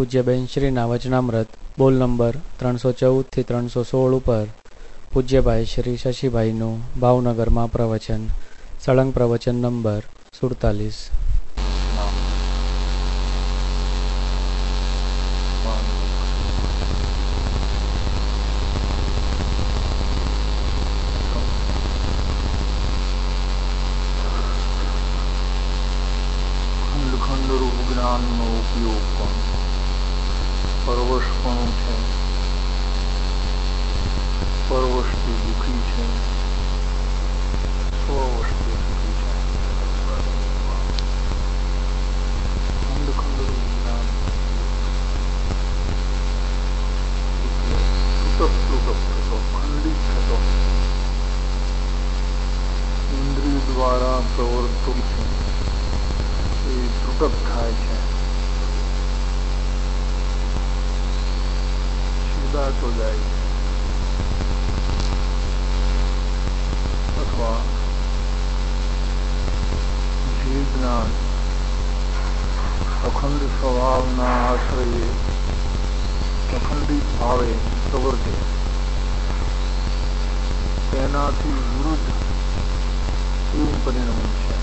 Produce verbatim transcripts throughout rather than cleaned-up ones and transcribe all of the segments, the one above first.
પૂજ્યબેન શ્રીના વચનામૃત બોલ નંબર ત્રણસો ચૌદથી ત્રણસો સોળ ઉપર પૂજ્યભાઈ શ્રી શશીભાઈનું ભાવનગરમાં પ્રવચન, સળંગ પ્રવચન નંબર સુડતાલીસ. જ્ઞાનનો ઉપયોગ પણ પરવશપણું છે, પરવશથી દુઃખી છે, સ્વવશથી દુઃખી છે. ખંડ ખંડનું જ્ઞાન તૂટક તૂટક થતો, ખંડિત થતો, ઇન્દ્રિય દ્વારા પ્રવર્તતું છે એ તૂટક થાય છે, છેદાતો જાય છે. અથવા જે જ્ઞાન અખંડ સ્વભાવના આશ્રયે અખંડિત ભાવે પ્રવર્તે તેનાથી વિરુદ્ધ એવું પરિણમે છે.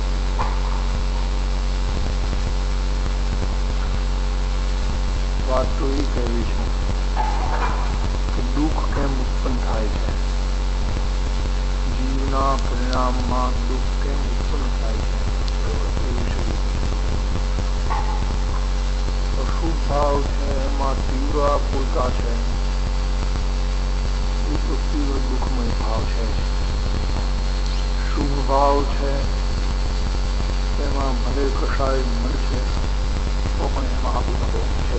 વાત તો એ કહેવી છે કે દુઃખ કેમ ઉત્પન્ન થાય છે, જીવના પરિણામમાં દુઃખ કેમ ઉત્પન્ન થાય છે એ વિશે. અશુભ ભાવ છે એમાં તીવ્ર આકુલતા છે, એ તો તીવ્ર દુઃખમય ભાવ છે. શુભ ભાવ છે એમાં ભલે કશાય મળશે તો પણ એમાં આનંદ છે,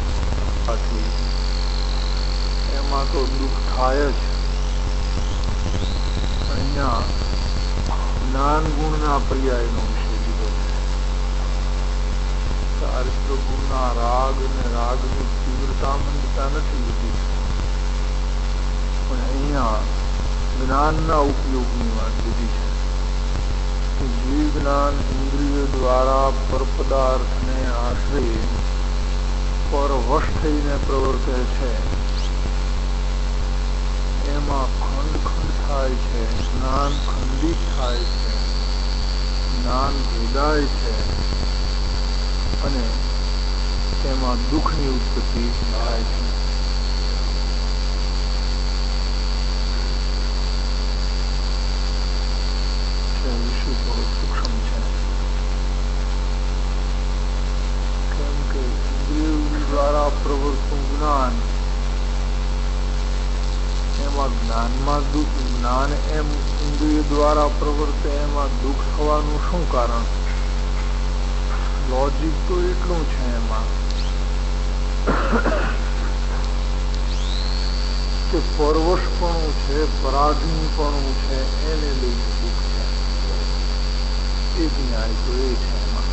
એમાં તો દુઃખ થાય જ. અહીંયા જ્ઞાન ગુણના પર્યાયનો વિષય લીધો છે. ચારિત્ર ગુણના રાગ અને રાગની તીવ્રતા મંદતા નથી લીધી, પણ અહીંયા જ્ઞાનના ઉપયોગની વાત લીધી છે. જે જ્ઞાન ઇન્દ્રિય દ્વારા પરપદાર્થને આશ્રય પરવશ થઈને પ્રવર્તે છે એમાં ખંડ ખંડ થાય છે, જ્ઞાન ખંડિત થાય છે, જ્ઞાન ભેદાય છે અને તેમાં દુઃખની ઉત્પત્તિ થાય છે. વિષય થોડો સૂક્ષ્મ છે, કેમ કે ઇન્દ્રિય દ્વારા પ્રવર્તતું જ્ઞાન એમાં જ્ઞાનમાં દુઃખ, જ્ઞાન એમ ઇન્દ્રિય દ્વારા પ્રવર્તે એમાં દુઃખ થવાનું શું કારણ? લોજિક તો એટલું છે એમાં કે પરવશપણું છે, પરાધીનપણું છે, એને લઈને દુઃખ છે. એક ન્યાય તો એ છે એમાં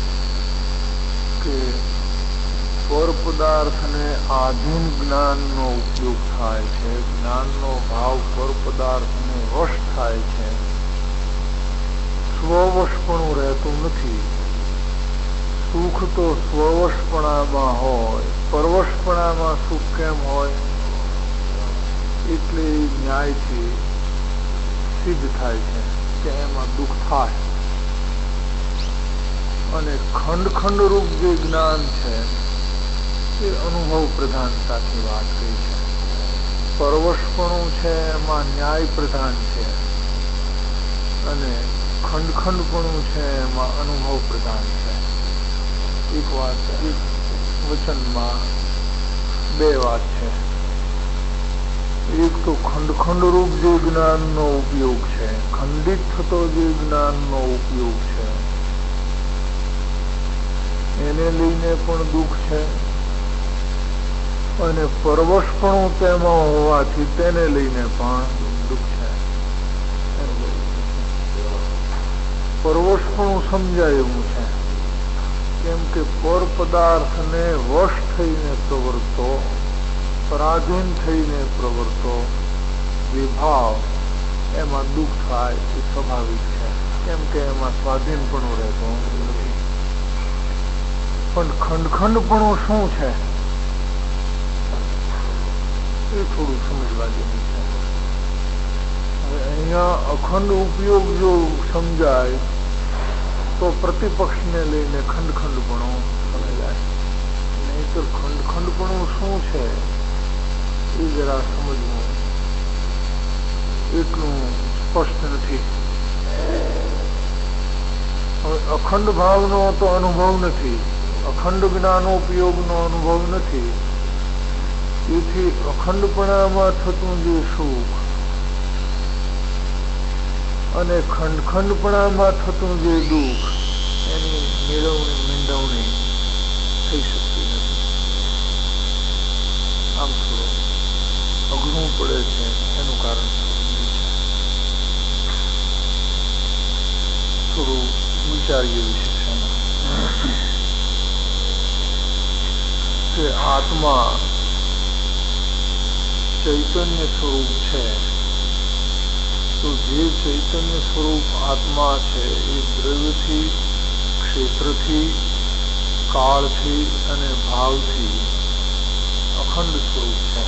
કે પર પદાર્થને આધીન જ્ઞાનનો ઉપયોગ થાય છે, જ્ઞાનનો ભાવ પર પદાર્થને વશ થાય છે, સ્વવશપણું રહેતું નથી. સુખ તો સ્વવશપણામાં હોય, પરવશપણામાં સુખ કેમ હોય? એટલે ન્યાયથી સિદ્ધ થાય છે કે એમાં દુઃખ થાય. અને ખંડ ખંડ રૂપ જે જ્ઞાન છે એ અનુભવ પ્રધાનતાથી વાત કરી છે. પરવશપણું છે એમાં ન્યાય પ્રધાન છે અને ખંડ ખંડપણું છે એમાં અનુભવ પ્રધાન છે. એક વાત, એક વચનમાં બે વાત છે. એક તો ખંડ ખંડ રૂપ જે જ્ઞાનનો ઉપયોગ છે, ખંડિત થતો જે જ્ઞાનનો ઉપયોગ છે એને લઈને પણ દુઃખ છે અને પરવશપણું તેમાં હોવાથી તેને લઈને પણ દુઃખ છે. પરવશપણું સમજાય એવું છે કેમ કે પર પદાર્થને વશ થઈને પ્રવર્તો, પરાધીન થઈને પ્રવર્તો વિભાવ એમાં દુઃખ થાય એ સ્વાભાવિક છે, કેમ કે એમાં સ્વાધીન પણ રહેતો નથી. પણ ખંડખંડપણું શું છે એ થોડું સમજવા જેવું છે. હવે અહીંયા અખંડ ઉપયોગ જો સમજાય તો પ્રતિપક્ષને લઈને ખંડખંડપણું સમજાય, નહીતર ખંડખંડપણું શું છે એ જરા સમજવું એટલું સ્પષ્ટ નથી. હવે અખંડ ભાવનો તો અનુભવ નથી, અખંડ જ્ઞાનોપયોગનો અનુભવ નથી, તેથી અખંડપણામાં થતું જે સુખ અને ખંડખંડપણામાં થતું જે દુઃખ એની મેળવણી મીંડવણી થઈ શકતી નથી. આમ થોડું અઘરું પડે છે. એનું કારણ થોડું વિચારીએ વિશેષમાં કે આત્મા ચૈતન્ય સ્વરૂપ છે, તો જે ચૈતન્ય સ્વરૂપ આત્મા છે એ દ્રવ્યથી, ક્ષેત્રથી, કાળથી અને ભાવથી અખંડ સ્વરૂપ છે.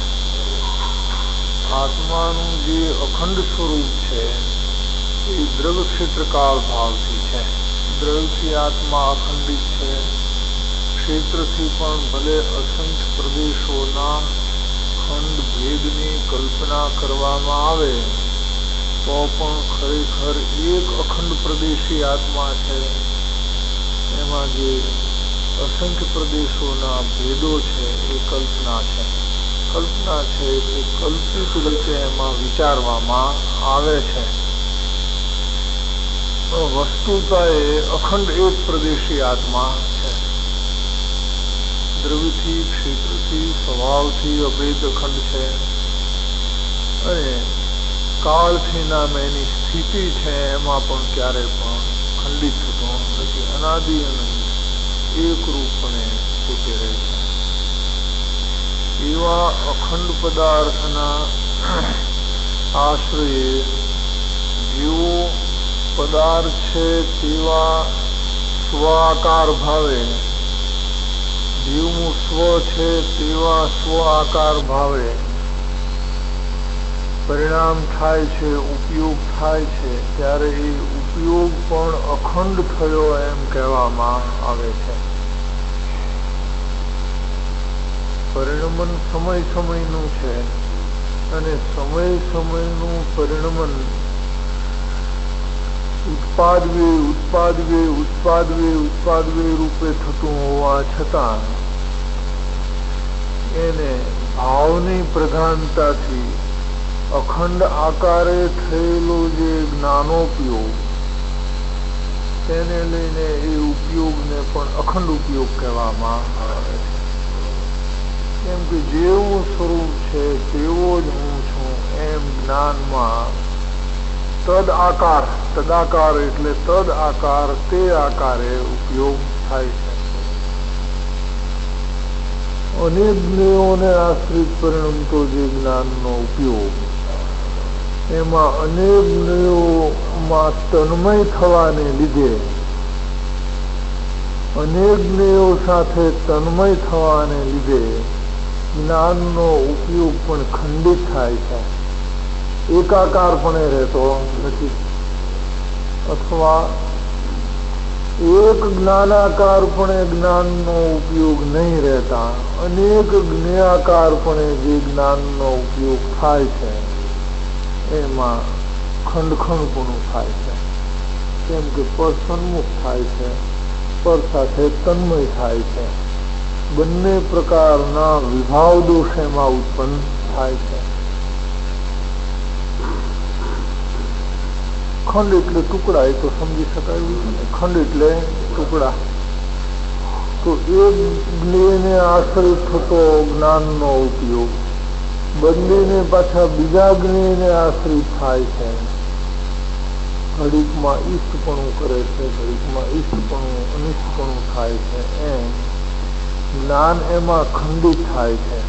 આત્માનું જે અખંડ સ્વરૂપ છે એ દ્રવ્ય ક્ષેત્ર કાળ ભાવથી છે. દ્રવ્યથી આત્મા અખંડિત છે, ક્ષેત્રથી પણ ભલે અસંખ્ય પ્રદેશોના ખંડ ભેદની કલ્પના કરવામાં આવે તો પણ ખરેખર એક અખંડ પ્રદેશી આત્મા છે. એમાં જે અસંખ્ય પ્રદેશોના ભેદો છે એ કલ્પના છે. કલ્પના છે એટલે કલ્પિત રીતે એમાં વિચારવામાં આવે છે. વસ્તુતા એ અખંડ એક પ્રદેશી આત્મા છે. દ્રવ્યથી, ક્ષેત્રથી, સ્વભાવથી અભેદ અખંડ છે અને કાળથી નામ એની સ્થિતિ છે એમાં પણ ક્યારે પણ ખંડિત થતો નથી. અનાદિ અને એક રૂપપણે પોતે રહે છે. એવા અખંડ પદાર્થના આશ્રયે જેવો પદાર્થ છે તેવા સ્વાકાર ભાવે, જેવું સ્વ છે તેવા સ્વ આકાર ભાવે પરિણામ થાય છે, ઉપયોગ થાય છે, ત્યારે એ ઉપયોગ પણ અખંડ થયો એમ કહેવામાં આવે છે. પરિણમન સમય સમયનું છે અને સમય સમયનું પરિણમન ઉત્પાદવે ઉત્પાદવે ઉત્પાદવે ઉત્પાદવે રૂપે થતું હોવા છતાં એને ભાવની પ્રધાનતાથી અખંડ આકારે થયેલો જે જ્ઞાનોપયોગ તેને લઈને એ ઉપયોગને પણ અખંડ ઉપયોગ કહેવામાં આવે છે. કેમ કે જેવું સ્વરૂપ છે તેવો જ હું છું એમ જ્ઞાનમાં તદ આકાર, તદાકાર એટલે તદ આકાર, તે આકારે ઉપયોગ થાય છે. અનેક જ્ઞેયોને આશ્રિત પરિણમતો જે જ્ઞાનનો ઉપયોગ, એમાં અનેક જ્ઞેયોમાં તન્મય થવાને લીધે, અનેક જ્ઞેયો સાથે તન્મય થવાને લીધે જ્ઞાનનો ઉપયોગ પણ ખંડિત થાય છે, એકાકારપણે રહેતો નથી. અથવા એક જ્ઞાનાકારપણે જ્ઞાનનો ઉપયોગ નહીં રહેતા અનેક જ્ઞેયાકારપણે જે જ્ઞાનનો ઉપયોગ થાય છે એમાં ખંડખંડપણું થાય છે. કેમ કે પર સન્મુખ થાય છે, પર સાથે તન્મય થાય છે. બંને પ્રકારના વિભાવ દોષ એમાં ઉત્પન્ન થાય છે. ખંડ એટલે ટુકડા, એ તો સમજી શકાય. ખંડ એટલે ટુકડા. તો એક જ્ઞેયને આશ્રિત થતો જ્ઞાનનો ઉપયોગ બંનેને પાછા બીજા જ્ઞેયને આશ્રિત થાય છે. ઘડીકમાં ઈષ્ટપણું કરે છે, ઘડીકમાં ઈષ્ટપણું અનિષ્ટપણું થાય છે. એમ જ્ઞાન એમાં ખંડિત થાય છે.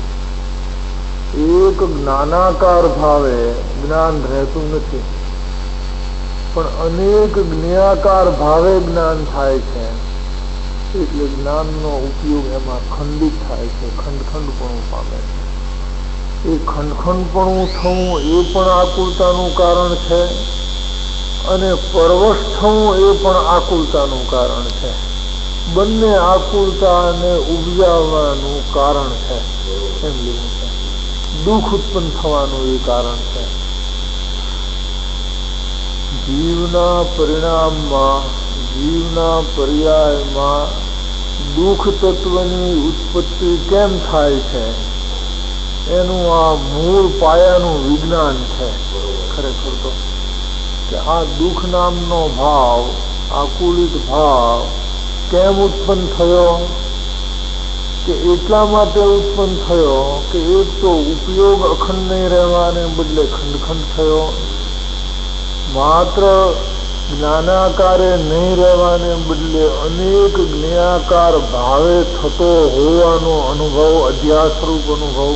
એક જ્ઞાનાકાર ભાવે જ્ઞાન રહેતું નથી, પણ અનેક જ્ઞેયાકાર ભાવે જ્ઞાન થાય છે. એટલે જ્ઞાનનો ઉપયોગ એમાં ખંડિત થાય છે, ખંડખંડપણું પામે છે. એ ખંડખંડપણું થવું એ પણ આકુલતાનું કારણ છે અને પરવશ થવું એ પણ આકુલતાનું કારણ છે. બંને આકુલતાને ઉપજાવવાનું કારણ છે. એમ લેવું છે. દુઃખ ઉત્પન્ન થવાનું એ કારણ છે. જીવના પરિણામમાં, જીવના પર્યાયમાં દુઃખ તત્વની ઉત્પત્તિ કેમ થાય છે એનું આ મૂળ પાયાનું વિજ્ઞાન છે. ખરેખર તો કે આ દુઃખ નામનો ભાવ, આકુલિત ભાવ કેમ ઉત્પન્ન થયો? કે એટલા માટે ઉત્પન્ન થયો કે એક તો ઉપયોગ અખંડ નહીં રહેવાને બદલે ખંડખંડ થયો, માત્ર જ્ઞાનાકારે નહીં રહેવાને બદલે અનેક જ્ઞાકાર ભાવે થતો હોવાનો અનુભવ, અધ્યાસરૂપ અનુભવ,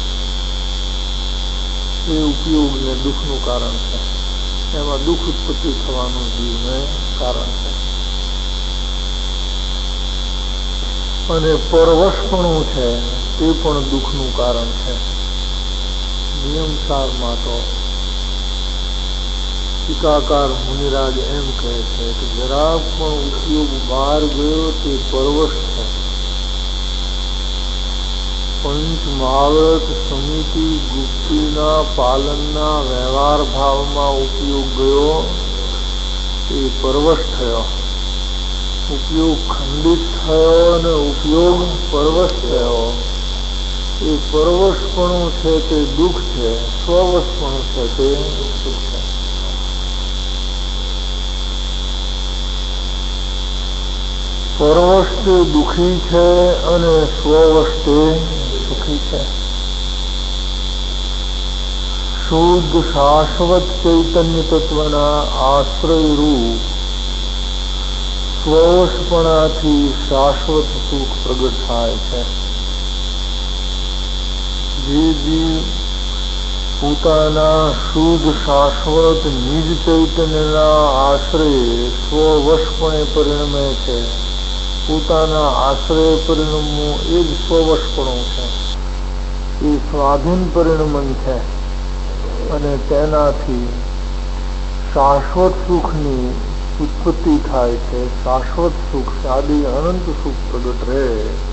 એ ઉપયોગને દુઃખનું કારણ છે. એમાં દુઃખ ઉત્પત્તિ થવાનું જીવને કારણ છે. અને પરવશપણું છે તે પણ દુઃખનું કારણ છે. નિયમસારમાં તો ટીકાકાર મુનિરાજ એમ કહે છે કે જરાક પણ ઉપયોગ બહાર ગયો તે પરવશ છે. પંચ મહાવ્રત સમિતિ ગુપ્તીના પાલનના વ્યવહાર ભાવમાં ઉપયોગ ગયો એ પરવશ થયો. ઉપયોગ ખંડિત થયો અને ઉપયોગ પરવશ થયો. એ પરવશપણું છે તે દુઃખ છે, સ્વવશપણું છે તે સુખ છે. પરવશ તે દુઃખી છે અને સ્વવશ તે સુખી છે. શુદ્ધ શાશ્વત ચૈતન્ય તત્વના આશ્રય રૂપ સ્વવશપણાથી શાશ્વત સુખ પ્રગટ થાય છે. જે જીવ પોતાના શુદ્ધ શાશ્વત નિજ ચૈતન્યના આશ્રય સ્વવશપણે પરિણમે છે, પોતાના આશ્રય પરિણમવું એ જ સ્વવશપણું છે. એ સ્વાધીન પરિણમન છે અને તેનાથી શાશ્વત સુખની ઉત્પત્તિ થાય છે. શાશ્વત સુખ, આદિ અનંત સુખ પ્રગટ રહે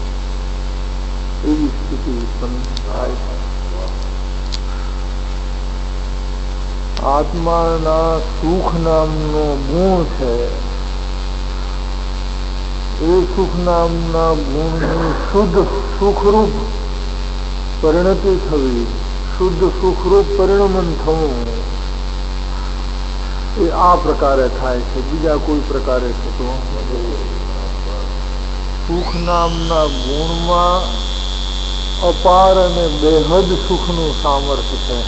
એવી સ્થિતિ ઉત્પન્ન થાય છે. આત્માના સુખ નામનો ગુણ છે. એ સુખ નામના ગુણની શુદ્ધ સુખરૂપ પરિણતિ થવી, શુદ્ધ સુખરૂપ પરિણમન થવું એ આ પ્રકારે થાય છે, બીજા કોઈ પ્રકારે થતું નથી. સુખ નામના ગુણમાં અપાર અને બેહદ સુખનું સામર્થ્ય છે.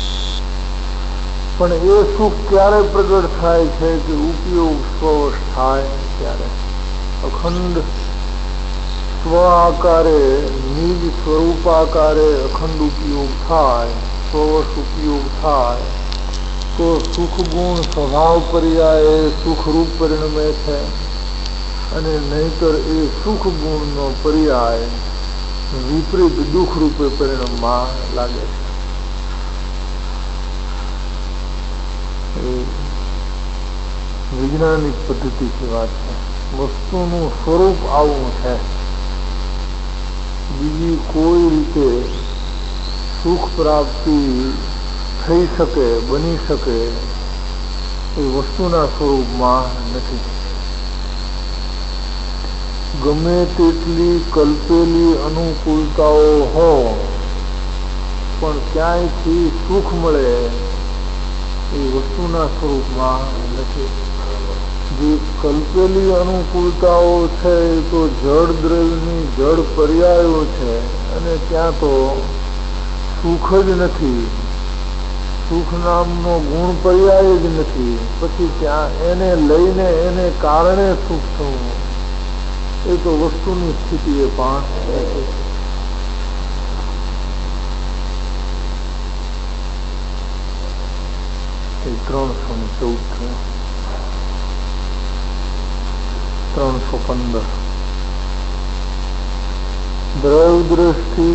પણ એ સુખ ક્યારે પ્રગટ થાય છે કે ઉપયોગ સ્વવશ થાય ત્યારે. અખંડ સ્વ આકારે, નિજ સ્વરૂપાકારે અખંડ ઉપયોગ થાય, સ્વવશ ઉપયોગ થાય તો સુખ ગુણ સ્વભાવ પર્યાય સુખરૂપ પરિણમે છે અને નહીતર એ સુખ ગુણનો પર્યાય વિપરીત દુઃખ રૂપે પરિણમવા લાગે છે. એ વૈજ્ઞાનિક પદ્ધતિથી વાત છે. વસ્તુનું સ્વરૂપ આવું છે. બીજી કોઈ રીતે સુખ પ્રાપ્તિ થઈ શકે, બની શકે એ વસ્તુના સ્વરૂપમાં નથી. ગમે તેટલી કલ્પેલી અનુકૂળતાઓ હો પણ ક્યાંયથી સુખ મળે એ વસ્તુના સ્વરૂપમાં નથી. જે કલ્પેલી અનુકૂળતાઓ છે એ તો જળ દ્રવ્યની જળ પર્યાયો છે અને ત્યાં તો સુખ જ નથી, સુખ નામનો ગુણ પર્યાય જ નથી. પછી ત્યાં એને લઈને એને કારણે સુખ થવું એ તો વસ્તુની સ્થિતિ એ પણ ત્રણસો ને ચૌદ ત્રણસો પંદર દ્રવ્ય દ્રષ્ટિ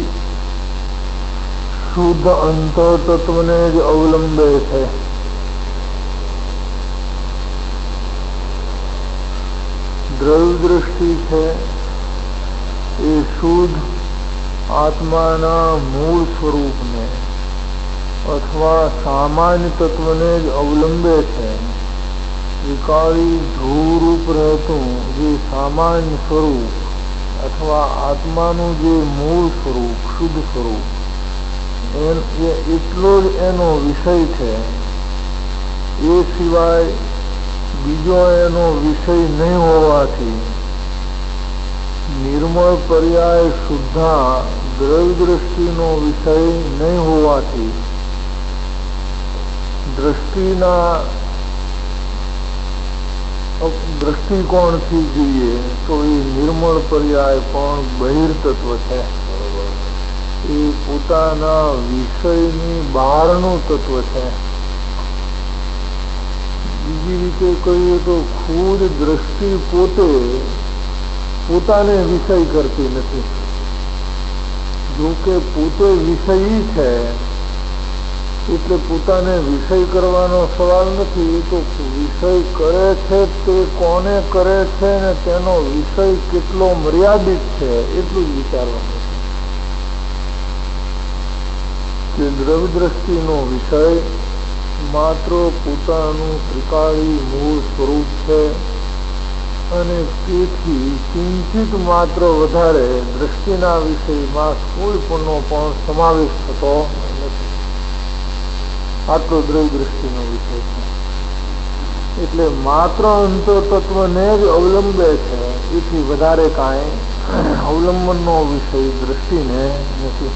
શુદ્ધ અંતર તત્વને જ અવલંબે છે. દ્રવ્ય દ્રષ્ટિ છે એ શુદ્ધ આત્માના મૂળ સ્વરૂપને અથવા સામાન્ય તત્વને જ અવલંબે છે. વિકારી ધ્રુવરૂપ રહેતું જે સામાન્ય સ્વરૂપ અથવા આત્માનું જે મૂળ સ્વરૂપ શુદ્ધ સ્વરૂપ એટલો જ એનો વિષય છે. એ સિવાય બીજો એનો વિષય નહીં હોવાથી નિર્મળ પર્યાય શુદ્ધા દ્રવ્ય દ્રષ્ટિનો વિષય નહીં હોવાથી દ્રષ્ટિના દ્રષ્ટિકોણથી જોઈએ તો એ નિર્મળ પર્યાય પણ બહિર્તત્વ છે. એ પોતાના વિષયની બહારનું તત્વ છે. બીજી રીતે કહીએ તો ખુદ દ્રષ્ટિ પોતે પોતાને વિષય કરતી નથી. જો કે પોતે વિષયી છે એટલે પોતાને વિષય કરવાનો સવાલ નથી. એ તો વિષય કરે છે તે કોને કરે છે ને તેનો વિષય કેટલો મર્યાદિત છે એટલું જ વિચારવાનું કે દ્રવ્ય દ્રષ્ટિનો વિષય માત્ર પોતાનું ત્રિકાળી મૂળ સ્વરૂપ છે અને તેથી કિંચિત માત્ર વધારે દ્રષ્ટિના વિષયમાં કોઈ પણનો પણ સમાવેશ થતો નથી. આટલો દ્રવ્ય દ્રષ્ટિનો વિષય છે એટલે માત્ર અંતર તત્વને જ અવલંબે છે. એથી વધારે કાંઈ અવલંબનનો વિષય દ્રષ્ટિને નથી.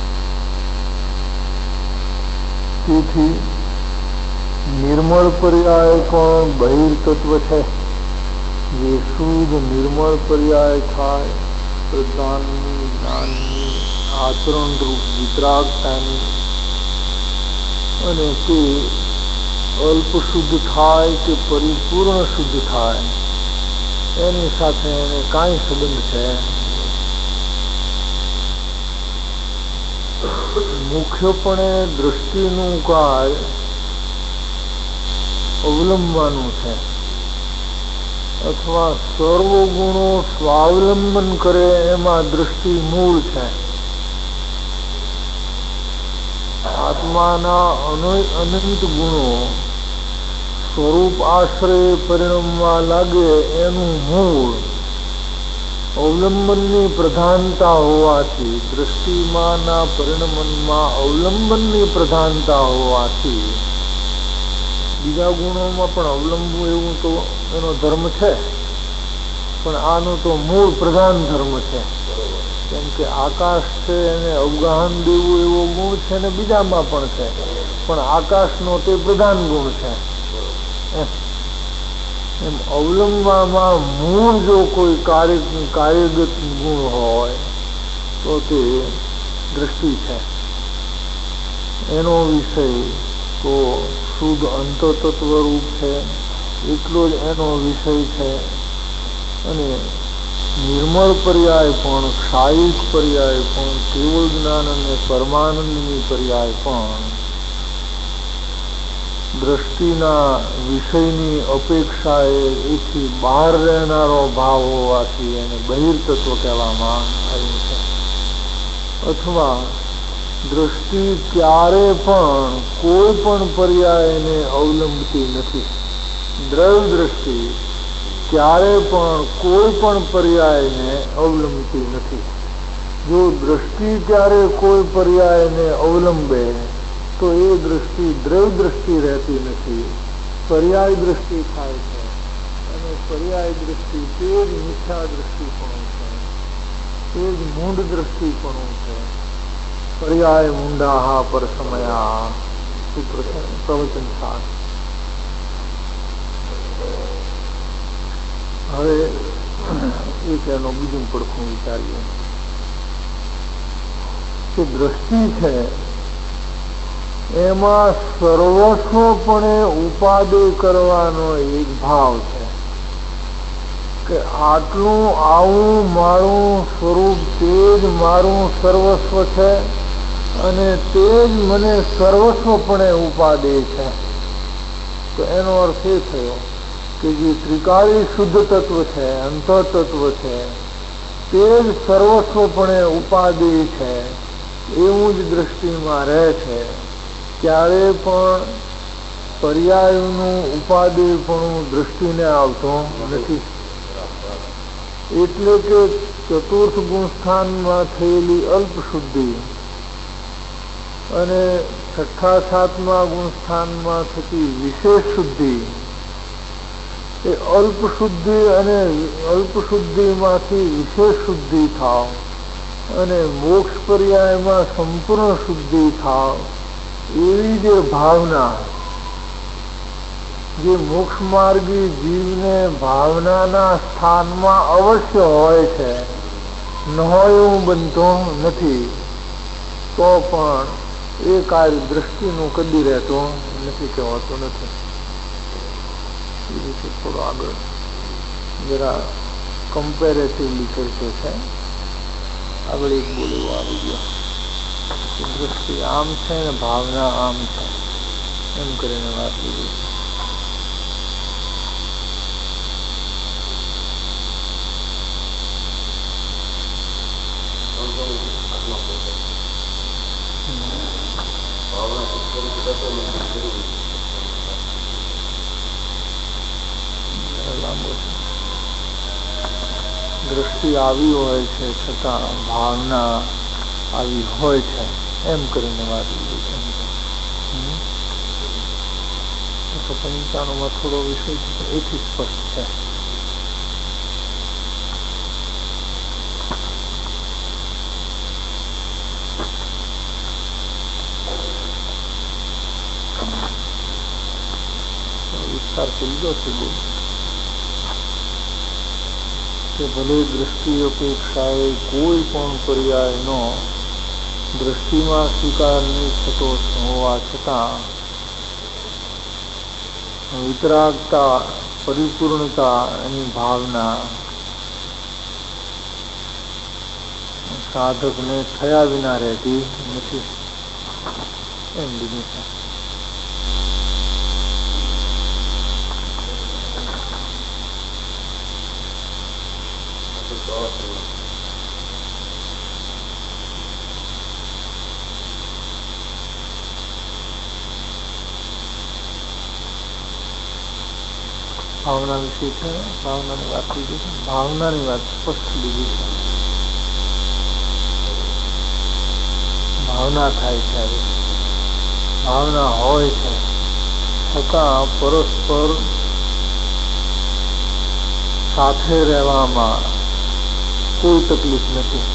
તેથી નિર્મળ પર્યાય પણ બહિર્તત્વ છે. જે શુદ્ધ નિર્મળ પર્યાય થાય પ્રજ્ઞાનની જ્ઞાનની આચરણ રૂપ વિતરાગતાની અને તે અલ્પ શુદ્ધ થાય કે પરિપૂર્ણ શુદ્ધ થાય એની સાથે એને કાંઈ સંબંધ છે. મુખ્યપણે દ્રષ્ટિનું કાર્ય અવલંબવાનું છે અથવા સર્વ ગુણો સ્વાવલંબન કરે એમાં દ્રષ્ટિ મૂળ છે. આત્માના અનંત ગુણો સ્વરૂપ આશ્રય પરિણમવા લાગે એનું મૂળ અવલંબનની પ્રધાનતા હોવાથી દ્રષ્ટિમાંના પરિણમનમાં અવલંબનની પ્રધાનતા હોવાથી બીજા ગુણોમાં પણ અવલંબવું એવું તો એનો ધર્મ છે પણ આનો તો મૂળ પ્રધાન ધર્મ છે. કેમ કે આકાશ છે એને અવગાહન દેવું એવો ગુણ છે ને બીજામાં પણ છે પણ આકાશનો તે પ્રધાન ગુણ છે. એમ અવલંબવામાં મૂળ જો કોઈ કાર્ય કાર્યગત ગુણ હોય તો તે દ્રષ્ટિ છે. એનો વિષય તો શુદ્ધ અંતતત્વ રૂપ છે એટલો જ એનો વિષય છે. અને નિર્મળ પર્યાય પણ ક્ષાયિક પર્યાય પણ કેવળ જ્ઞાન અને પરમાનંદની પર્યાય પણ દ્રષ્ટિના વિષયની અપેક્ષાએ એથી બહાર રહેનારો ભાવ હોવાથી એને બહિર્તત્વ કહેવામાં આવ્યું છે. અથવા દ્રષ્ટિ ક્યારે પણ કોઈ પણ પર્યાયને અવલંબતી નથી. દ્રવ્ય દ્રષ્ટિ ક્યારે પણ કોઈ પણ પર્યાયને અવલંબતી નથી. જો દ્રષ્ટિ ક્યારે કોઈ પર્યાયને અવલંબે તો એ દ્રષ્ટિ દ્રવ્ય દ્રષ્ટિ રહેતી નથી, પર્યાય દ્રષ્ટિ થાય છે. અને પર્યાય દ્રષ્ટિ તે જ મિથ્યા દ્રષ્ટિપણું છે, તે જ મૂંઢ દ્રષ્ટિપણું છે. પર્યાય મૂંઢા પર સમયા સૂત્ર છે પ્રવચન સાત. હવે એક એનો બીજું પડખું વિચારીએ કે દ્રષ્ટિ છે એમાં સર્વસ્વપણે ઉપાદેય કરવાનો એક ભાવ છે. કે આટલું આવું મારું સ્વરૂપ તે જ મારું સર્વસ્વ છે અને તે જ મને સર્વસ્વપણે ઉપાદે છે. તો એનો અર્થ એ થયો કે જે ત્રિકાળી શુદ્ધ તત્વ છે, અંતઃ તત્વ છે, તે જ સર્વસ્વપણે ઉપાદે છે એવું જ દ્રષ્ટિમાં રહે છે. ક્યારે પણ પર્યાયનું ઉપાદેયપણું દ્રષ્ટિને આવતો નથી. એટલે કે ચતુર્થ ગુણસ્થાનમાં થયેલી અલ્પ શુદ્ધિ અને છઠ્ઠા સાતમા ગુણસ્થાનમાં થતી વિશેષ શુદ્ધિ, એ અલ્પ શુદ્ધિ અને અલ્પ શુદ્ધિમાંથી વિશેષ શુદ્ધિ થાવ અને મોક્ષ પર્યાયમાં સંપૂર્ણ શુદ્ધિ થાવ, એવી જે ભાવના, જે મોક્ષ માર્ગી જીવને ભાવનાના સ્થાનમાં અવશ્ય હોય છે, ન હોય એવું બનતો નથી. તો પણ એ કાર્ય દ્રષ્ટિનું કદી રહેતો નથી, કહેવાતું નથી. એ રીતે થોડો આગળ જરા કમ્પેરેટિવલી ચર્ચો છે. આગળ એક બોલવું આવી ગયો, દ્રષ્ટિ આમ છે ને ભાવના આમ છે, એમ કરીને વાત લીધી છે. દ્રષ્ટિ આવી હોય છે છતાં ભાવના આવી હોય છે, એમ કરીને વાત લીધી છે. પંચાણુંમાં થોડો વિષય એથી સ્પષ્ટ છે. વિસ્તારથી લીધો છે બોલ કે ભલે દ્રષ્ટિ અપેક્ષાએ કોઈ પણ પર્યાયનો દ્રષ્ટિમાં સ્વીકાર નહીં થતો હોવા છતાં વિતરાગતા, પરિપૂર્ણતા એની ભાવના સાધકને થયા વિના રહેતી નથી, એમ લીધું છે. ભાવના વિશે છે, ભાવનાની વાત લીધી છે. ભાવનાની વાત સ્પષ્ટ લીધી છે. ભાવના થાય ત્યારે ભાવના હોય છે છતાં પરસ્પર સાથે રહેવામાં કોઈ તકલીફ નથી.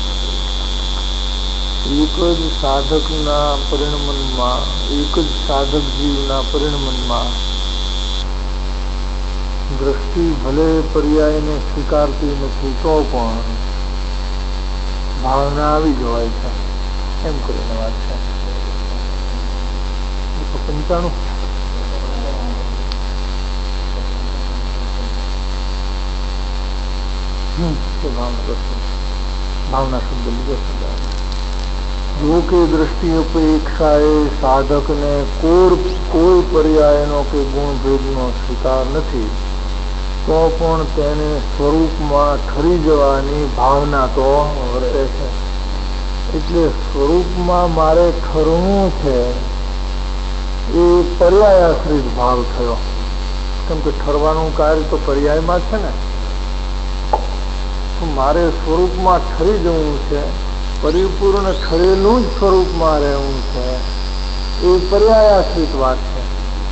એક જ સાધકના પરિણમનમાં, એક જ સાધક જીવના પરિણમનમાં દ્રષ્ટિ ભલે પર્યાયને સ્વીકારતી નથી તો પણ ભાવના આવી જ હોય છે, એમ કરીને વાત છે. પંચાણું ભાવના શબ્દ લીધો છે. જો કે દ્રષ્ટિ અપેક્ષાએ સાધકને કોઈ કોઈ પર્યાયનો કે ગુણ ભેદનો સ્વીકાર નથી, તો પણ તેને સ્વરૂપમાં ઠરી જવાની ભાવના તો વર્તે છે. એટલે સ્વરૂપમાં મારે ઠરવું છે એ પર્યાયાશ્રિત ભાવ થયો, કેમ કે ઠરવાનું કાર્ય તો પર્યાયમાં છે ને. તો મારે સ્વરૂપમાં ઠરી જવું છે, પરિપૂર્ણ ઠરેલું જ સ્વરૂપમાં રહેવું છે, એ પર્યાયાશ્રિત વાત છે.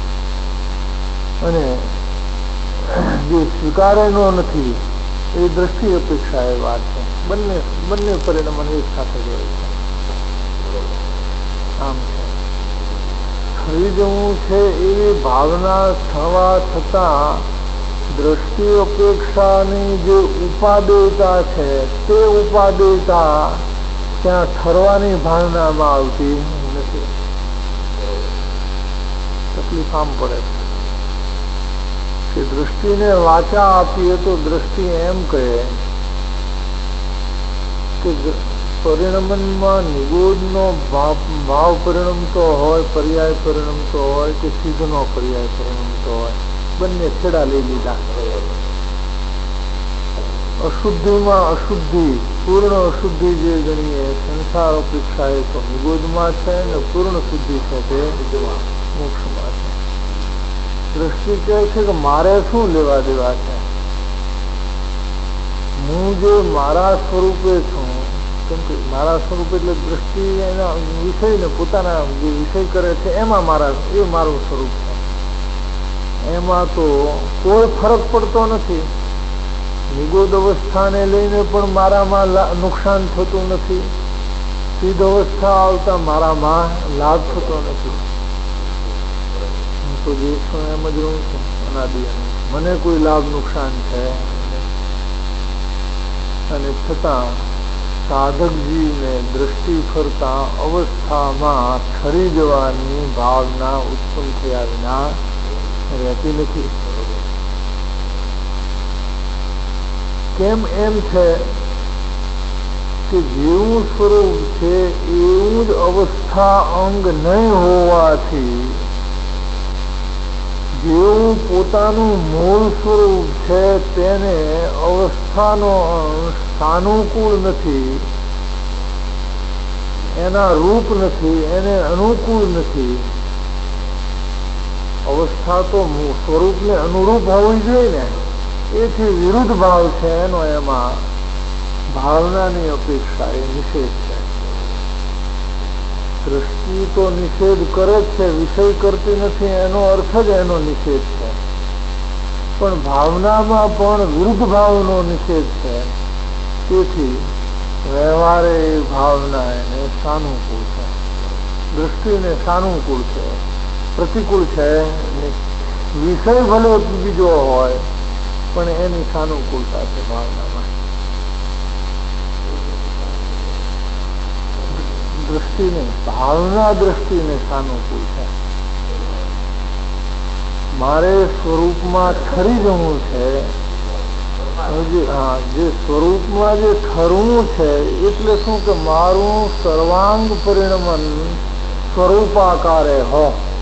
અને જે સ્વીકારેલો નથી એ દ્રષ્ટિ અપેક્ષા એ વાત છે. બંને બંને પરિણામ એક સાથે જોડે છે. આમ છે ઠરી જવું છે એવી ભાવના થવા છતાં દ્રષ્ટિ અપેક્ષાની જે ઉપાદેયતા છે તે ઉપાદેયતા ત્યાં ઠરવાની ભાવનામાં આવતી નથી. તકલીફ આમ પડે કે દ્રષ્ટિને વાચા આપીએ તો દ્રષ્ટિ એમ કહે કે પરિણમનમાં નિગોદનો ભાવ ભાવ પરિણમતો હોય, પર્યાય પરિણમતો હોય કે સિદ્ધનો પર્યાય પરિણમતો હોય, બંને છેડા લઈ લીધા. અશુદ્ધિમાં અશુદ્ધિ, પૂર્ણ અશુદ્ધિ જે ગણીએ સંસાર અપેક્ષા એ તો નિગોદમાં છે ને પૂર્ણ શુદ્ધિ છે તે મોક્ષમાં છે. દ્રષ્ટિ કહે છે કે મારે શું લેવા દેવા છે, હું જે મારા સ્વરૂપે છું, કેમ કે મારા સ્વરૂપ એટલે દ્રષ્ટિ એના વિષય ને પોતાના જે વિષય કરે છે એમાં મારા એ મારું સ્વરૂપ છે. એમાં તો કોઈ ફરક પડતો નથી. નિગોદ અવસ્થાને લઈને પણ મારામાં નુકસાન થતું નથી, સિદ્ધ અવસ્થા આવતા મારામાં લાભ થતો નથી. હું તો જે છું એમ જ રહું છું અનાદિ, મને કોઈ લાભ નુકસાન છે. અને છતાં સાધકજીને દ્રષ્ટિ ફરતા અવસ્થામાં ઠરી જવાની ભાવના ઉત્પન્ન થયા વિના રહેતી નથી. કેમ એમ છે કે જેવું સ્વરૂપ છે એવું જ અવસ્થા અંગ નહીં હોવાથી, જેવું પોતાનું મૂળ સ્વરૂપ છે તેને અવસ્થાનો અંશ સાનુકૂળ નથી, એના રૂપ નથી, એને અનુકૂળ નથી. અવસ્થા તો સ્વરૂપને અનુરૂપ હોવી જોઈએ ને, એથી વિરુદ્ધ ભાવ છે એનો. એમાં ભાવનાની અપેક્ષા એ નિષેધ છે. દ્રષ્ટિ તો નિષેધ કરે જ છે, વિષય કરતી નથી એનો અર્થ જ એનો નિષેધ છે. પણ ભાવનામાં પણ વિરુદ્ધ ભાવનો નિષેધ છે. તેથી વ્યવહારે ભાવના એને સાનુકૂળ છે, દ્રષ્ટિને સાનુકૂળ છે, પ્રતિકૂળ છે. વિષય ભલે બીજો હોય પણ એની સાનુકૂળતા છે ભાવનામાં. દ્રષ્ટિને ભાવના દ્રષ્ટિને સાનુકૂળ છે. મારે સ્વરૂપમાં ઠરી જવું છે. હા, જે સ્વરૂપમાં જે ઠરવું છે એટલે શું કે મારું સર્વાંગ પરિણમન સ્વરૂપાકારે હો.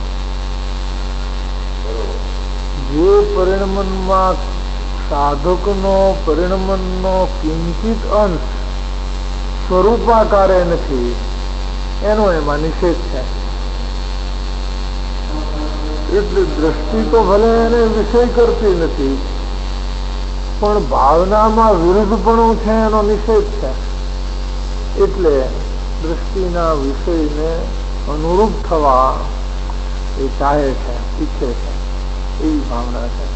જે પરિણમનમાં સાધકનો પરિણમનનો કિંચિત અંશ સ્વરૂપાકારે નથી એનો એમાં નિષેધ છે. એટલે દ્રષ્ટિ તો ભલે એને વિષય કરતી નથી પણ ભાવનામાં વિરુદ્ધપણું છે એનો નિષેધ છે. એટલે દ્રષ્ટિના વિષયને અનુરૂપ થવા એ ચાહે છે, ઈચ્છે છે, એવી ભાવના છે.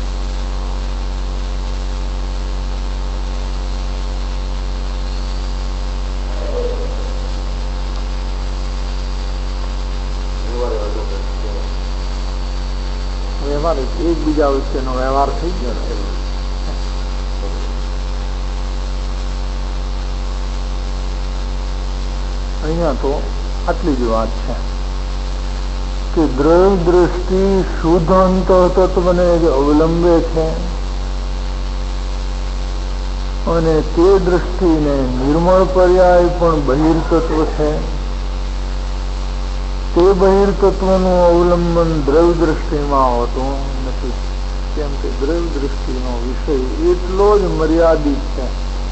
વ્યવહાર એકબીજા વચ્ચેનો વ્યવહાર થઈ ગયો છે. અહીંયા તો આટલી જ વાત છે કે દ્રવ દ્રષ્ટિ શુદ્ધ અંતઃતત્વને જ અવલંબે છે અને તે દ્રષ્ટિને નિર્મળ પર્યાય પણ બહિર્તત્વ છે. તે બહિર્તત્વનું અવલંબન દ્રવ દ્રષ્ટિમાં હોતું નથી, કેમ કે દ્રવ દ્રષ્ટિનો વિષય એટલો જ મર્યાદિત છે.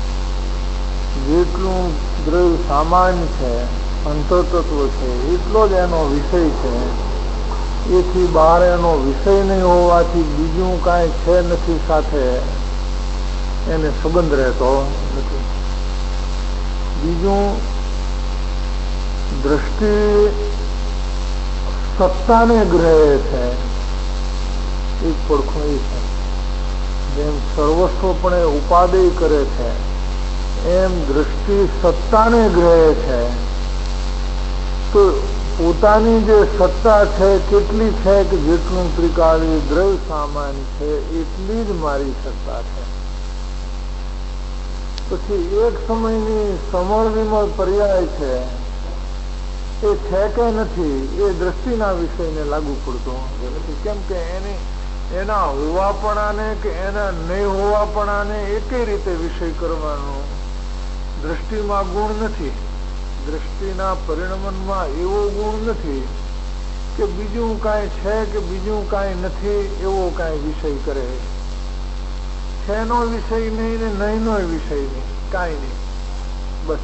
જેટલું દ્રવ સામાન્ય છે, અંતરતત્વ છે, એટલો જ એનો વિષય છે. એથી બહાર એનો વિષય નહીં હોવાથી બીજું કાંઈ છે નથી, સાથે એને સંબંધ રહેતો નથી. બીજું, દ્રષ્ટિ સત્તાને ગ્રહે છે. એક પડખું એ છે, જેમ સર્વસ્વપણે ઉપાદેય કરે છે એમ દ્રષ્ટિ સત્તાને ગ્રહે છે. તો પોતાની જે સત્તા છે કેટલી છે કે જેટલું ત્રિકાળી દ્રવ સામાન છે એટલી જ મારી સત્તા છે. પછી એક સમયની સમળ વિમળ પર્યાય છે એ છે કે નથી એ દ્રષ્ટિના વિષયને લાગુ પડતો નથી, કેમ કે એની એના હોવાપણાને કે એના નહીં હોવાપણાને એકે રીતે વિષય કરવાનો દ્રષ્ટિમાં ગુણ નથી. દ્રષ્ટિના પરિણમનમાં એવો ગુણ નથી કે બીજું કાંઈ છે કે બીજું કાંઈ નથી એવો કાંઈ વિષય કરે. છેનો વિષય નહીં ને નહીંનો વિષય નહીં, કાંઈ નહીં. બસ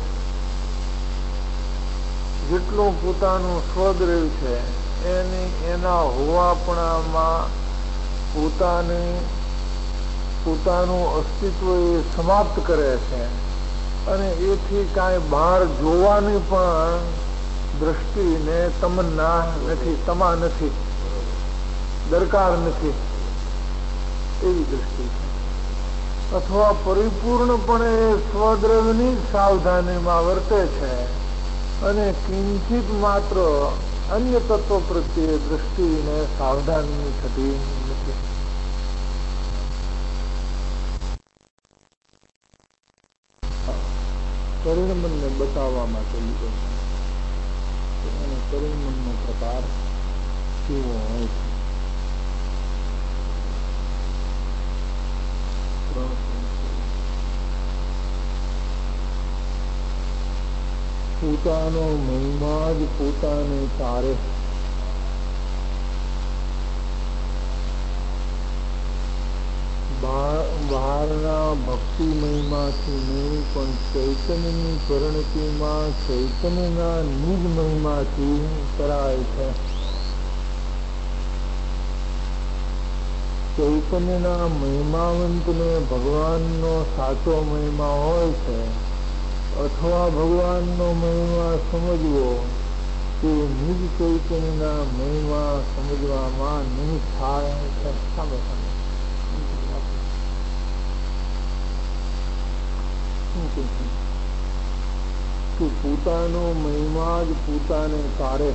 જેટલું પોતાનું સ્વદ્રવ્ય છે એની એના હોવાપણામાં પોતાની પોતાનું અસ્તિત્વ એ સમાપ્ત કરે છે અને એથી કાંઈ બહાર જોવાની પણ દ્રષ્ટિને તમન્ના નથી, તમા નથી, દરકાર નથી એવી દ્રષ્ટિ છે. અથવા પરિપૂર્ણપણે સ્વદ્રવ્યની સાવધાનીમાં વર્તે છે અને કિંચિત માત્ર અન્ય તત્વ પ્રત્યે દ્રષ્ટિને સાવધાની થતી નથી. પરિણમનને બતાવવા માટે લીધો છે અને પરિણમનનો પ્રકાર કેવો હોય છે. પોતાનો મહિમા જ પોતાને તારે. બહારના ભક્તિ મહિમાથી નહીં પણ ચૈતન્યની પરિણતિમાં ચૈતન્યના નિજ મહિમાથી કરાય છે. ચૈતન્યના મહિમાવંતને ભગવાનનો સાચો મહિમા હોય છે અથવા ભગવાનનો મહિમા સમજવો તે નિજ ચૈતન્યના મહિમા સમજવામાં નહીં થાય છે. સામે સામે કે પોતાનો મહિમા જ પોતાને તારે.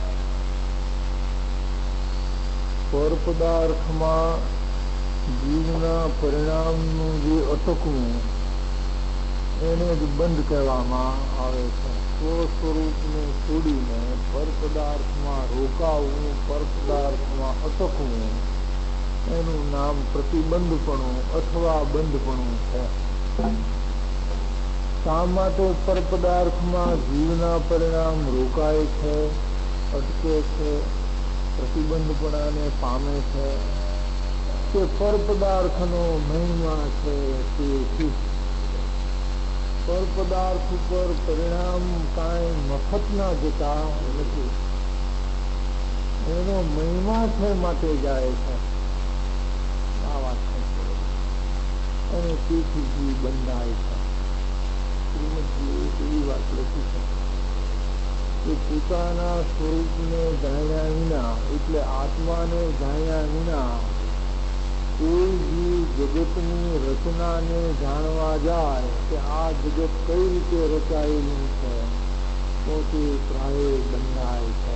પર પદાર્થમાં જીવના પરિણામનું જે અટકવું એને જ બંધ કહેવામાં આવે છે. સ્વ સ્વરૂપને છોડીને પર પદાર્થમાં રોકાવું, પર પદાર્થમાં અટકવું એનું નામ પ્રતિબંધપણું અથવા બંધપણું છે. શા માટે પર પદાર્થમાં જીવના પરિણામ રોકાય છે, અટકે છે, પ્રતિબંધપણાને પામે છે? તે પર પદાર્થનો મહિમા છે. તે પર પદાર્થ ઉપર પરિણામ કાંઈ મફતના જતા નથી. એનો મહિમા છે માટે જાય છે. આ વાત છે અને તેથી જીવ બંધાય છે. શ્રીમદજીએ એવી વાત લખી છે કે પોતાના સ્વરૂપને જાણ્યા વિના એટલે આત્માને જાણ્યા વિના કોઈ જીવ જગતની રચનાને જાણવા જાય કે આ જગત કઈ રીતે રચાયેલું છે તો તે પ્રાય બંધાય છે.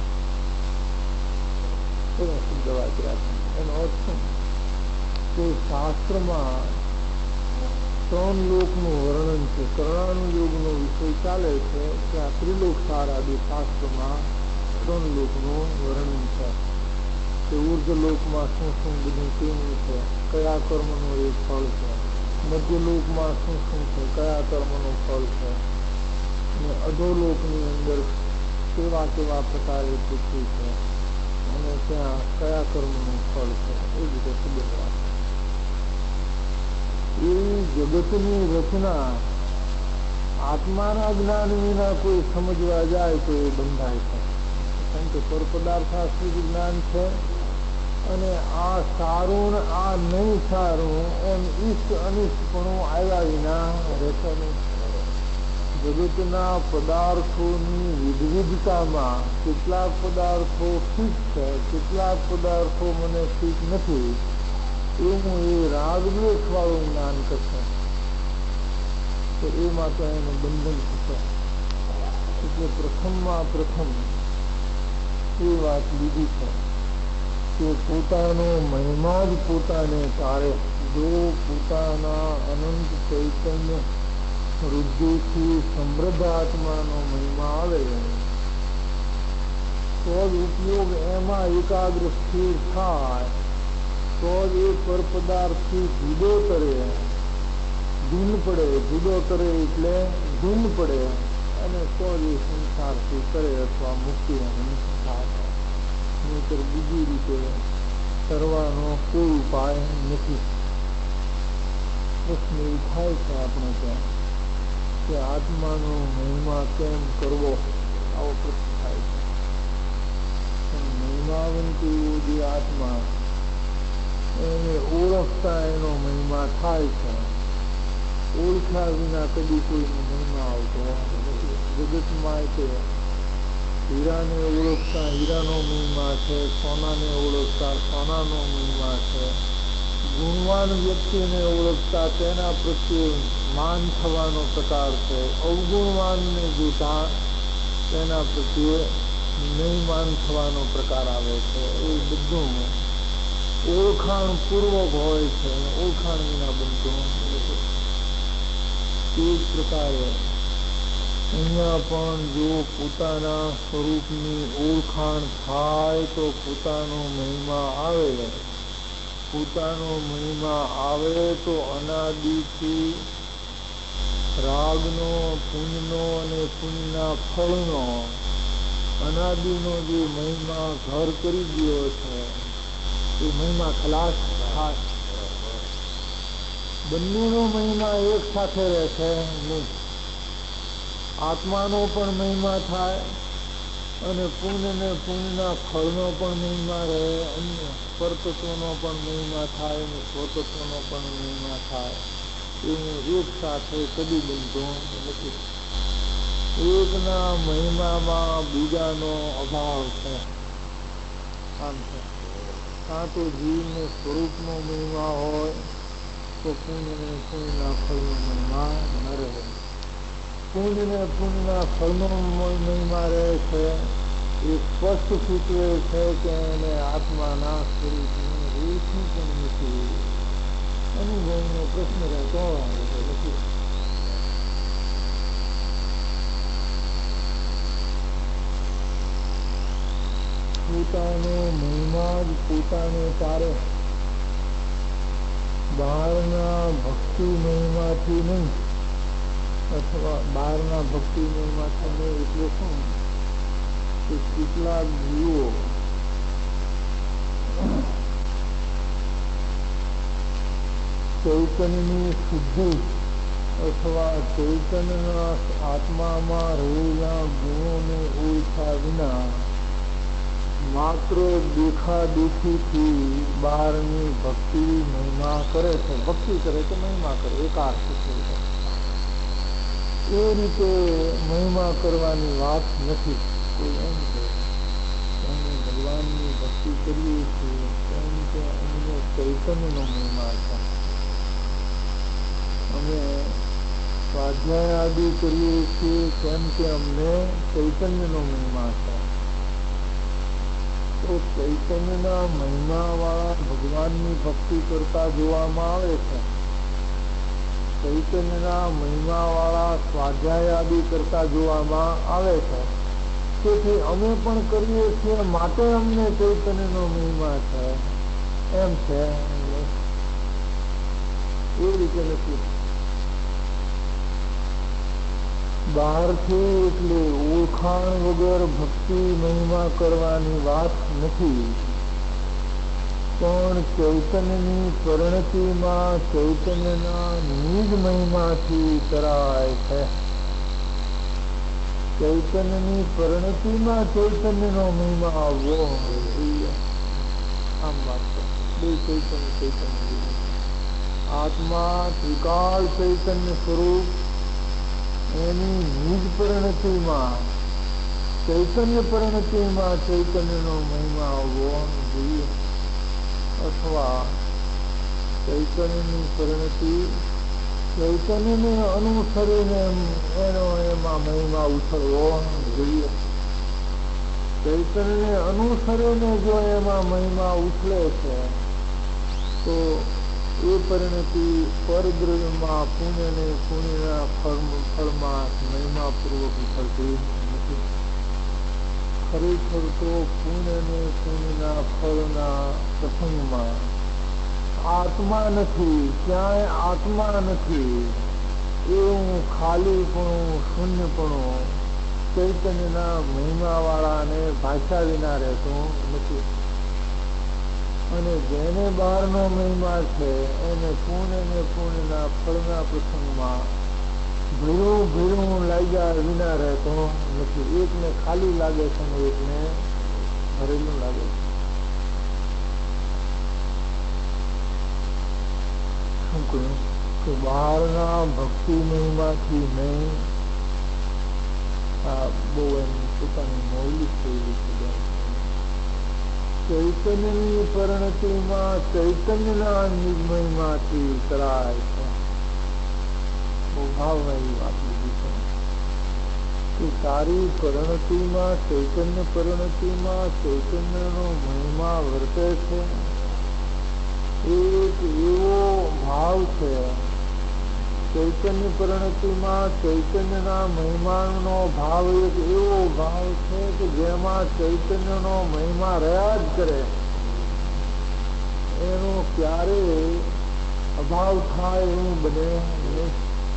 એનો અર્થ શું કે શાસ્ત્રમાં ત્રણ લોકનું વર્ણન છે. કર્ણાનુયોગનો વિષય ચાલે છે ત્યાં ત્રિલોક સાર આદિ શાસ્ત્રમાં ત્રણ લોકનું વર્ણન છે કે ઉર્ધ્વલોકમાં શું શું બધું કેવું છે, કયા કર્મનું એ ફળ છે, મધ્યલોકમાં શું શું છે, કયા કર્મનું ફળ છે, અને અધોલોકની અંદર કેવા કેવા પ્રકારે પૃથ્વી છે અને ત્યાં કયા કર્મનું ફળ છે. એ રીતે ખબર વાત એવી જગતની રચના આત્માના જ્ઞાન વિના કોઈ સમજવા જાય તો એ બંધાય છે. કારણ કે પર પદાર્થાશ્રિત જ્ઞાન છે અને આ સારું ને આ નહીં સારું એમ ઈષ્ટ અનિષ્ટપણું આવ્યા વિના રહેશે નહીં. જગતના પદાર્થોની વિવિધતામાં કેટલાક પદાર્થો ઠીક છે, કેટલાક પદાર્થો મને ઠીક નથી એવું એ રાગદ્વેષ વાળું જ્ઞાન કરશે તો એમાં તો એને બંધન થશે. એટલે પ્રથમમાં પ્રથમ એ વાત લીધી છે કે પોતાનો મહિમા જ પોતાને તારે. જો પોતાના અનંત ચૈતન્ય વૃદ્ધિથી સમૃદ્ધ આત્માનો મહિમા આવે તો જ ઉપયોગ એમાં એકાગ્ર સ્થિર થાય તો જ એ પર પદાર્થથી જુદો કરે, ભિન્ન પડે. જુદો કરે એટલે ભિન્ન પડે અને તો જ એ સંસારથી કરે અથવા મુક્તિ અને થાય. નહીંતર બીજી રીતે કરવાનો કોઈ ઉપાય નથી. પ્રશ્ન એ થાય છે આપણે ત્યાં કે આત્માનો મહિમા કેમ કરવો, આવો પ્રશ્ન થાય છે. મહિમાવંતી જે આત્મા એને ઓળખતા એનો મહિમા થાય છે. ઓળખ્યા વિના કદી કોઈનો મહિમા આવતો નથી. જગતમાં તે હીરાને ઓળખતા હીરાનો મહિમા છે, સોનાને ઓળખતા સોનાનો મહિમા છે. ગુણવાન વ્યક્તિને ઓળખતા તેના પ્રત્યે માન થવાનો પ્રકાર છે. અવગુણવાનને જોતા તેના પ્રત્યે નહીં માન થવાનો પ્રકાર આવે છે. એ બધું ઓળખાણ પૂર્વક હોય છે, ઓળખાણ વિના બનતું નથી. તે જ પ્રકારે અહીંયા પણ જો પોતાના સ્વરૂપની ઓળખાણ થાય તો પોતાનો મહિમા આવે. પોતાનો મહિમા આવે તો અનાદિથી રાગનો, પુણ્યનો અને પુણ્યના ફળનો અનાદિનો જે મહિમા ઘર કરી ગયો છે એ મહિમા ખલાસ થાય. બંનેનો મહિમા એક સાથે રહે છે નહીં. આત્માનો પણ મહિમા થાય અને પુણ્ય ને પુણ્યના ફળનો પણ મહિમા રહે. અન્ય પરતત્વનો પણ મહિમા થાય અને સ્વતત્વનો પણ મહિમા થાય. એવું એક સાથે કદી બનતો નથી. એકના મહિમામાં બીજાનો અભાવ છે. આમ છે. કાં તો જીવને સ્વરૂપનો મહિમા હોય તો પુણ્ય ને પુણ્યના ફળનો મહિમા ન રહે. પુણ્ય ને પુણ્યના ફળનો મહિમા રહે છે. એ સ્પષ્ટ સૂચવે છે કે એને આત્માના સ્વરૂપની ઓળખી પણ નથી. અનુભવનો પ્રશ્ન રહેતો નથી. પોતાનો મહિમા જ પોતાને તારે. બહારના ભક્તિ મહિમાથી નહીં, અથવા બહારના ભક્તિ મહિમાથી નહીં એટલે શું કે કેટલાક જીવો ચૈતન્યની શુદ્ધિ અથવા ચૈતન્યના આત્મામાં રહેલા ગુણોને ઓળખ્યા વિના માત્ર દેખાદેખીથી બહારની ભક્તિ મહિમા કરે છે. ભક્તિ કરે તો મહિમા કરે, એકાર છે. એ રીતે મહિમા કરવાની વાત નથી. કોઈ એમ કે અમે ભગવાનની ભક્તિ કરીએ છીએ કેમ કે અમને ચૈતન્યનો મહિમા છે. અમે સ્વાધ્યાય આદિ કરીએ છીએ કેમ કે અમને ચૈતન્યનો મહિમા છે. તો ચૈતન્યના મહિમાવાળા ભગવાનની ભક્તિ કરતા જોવામાં આવે છે. ચૈતન્યના મહિમાવાળા સ્વાધ્યાય આદિ કરતા જોવામાં આવે છે. તેથી અમે પણ કરીએ છીએ માટે અમને ચૈતન્યનો મહિમા છે એમ છે. એ રીતે નથી. બહારથી એટલે ઓળખાણ વગર ભક્તિ મહિમા કરવાની વાત નથી. પણ ચૈતન્યની પરિણતિમાં ચૈતન્યના નિજ મહિમાથી કરાય છે. ચૈતન્યની પરિણતિમાં ચૈતન્યનો મહિમા આવવો જોઈએ. આમ વાત છે. બે ચૈતન્ય ચૈતન્ય આત્મા ત્રિકાળ ચૈતન્ય સ્વરૂપ એની નિજ પરિણતિમાં ચૈતન્ય પરિણતિમાં ચૈતન્યનો મહિમા આવવો જોઈએ. અથવા ચૈતન્યની પરિણતિ ચૈતન્યને અનુસરીને એનો એમાં મહિમા ઉછળવો જોઈએ. ચૈતન્યને અનુસરીને જો એમાં મહિમા ઉછળે છે તો એ પરિણતિ પરદ્રવ્યમાં પુણ્યને પુણ્યના ફળ ફળમાં મહિમાપૂર્વક ઉછળતી નથી. ખરેખર તો પુણ્યને પુણ્યના ફળના પ્રસંગમાં આત્મા નથી, ક્યાંય આત્મા નથી, એવું ખાલીપણું, શૂન્યપણું ચૈતન્યના મહિમાવાળાને ભાષા વિના રહેતું નથી. અને જેને બહારનો મહિમા છે એને પુણ્ય ને પુણ્યના ફળના પ્રસંગમાં ભીડું ભીડું લાગ્યા વિના રહેતો નથી. એકને ખાલી લાગે છે અને એકને ભરેલું લાગે છે. શું કહ્યું કે બહારના ભક્તિ મહિમાથી નહીં, આ બહુ એની પોતાની મૌલિક શૈલી છે. ચૈતન્યની પરિણતિમાં ચૈતન્યના નિર્મયમાંથી કરાય છે. બહુ ભાવવાળી વાત લીધી છે કે તારી પરિણતિમાં, ચૈતન્ય પરિણતિમાં ચૈતન્યનો મહિમા વર્તે છે. એક એવો ભાવ છે ચૈતન્ય પરિણતિમાં ચૈતન્યના મહિમાનો ભાવ, એક એવો ભાવ છે કે જેમાં ચૈતન્યનો મહિમા રહ્યા જ કરે, એનો ક્યારે અભાવ થાય એવું બને નહીં.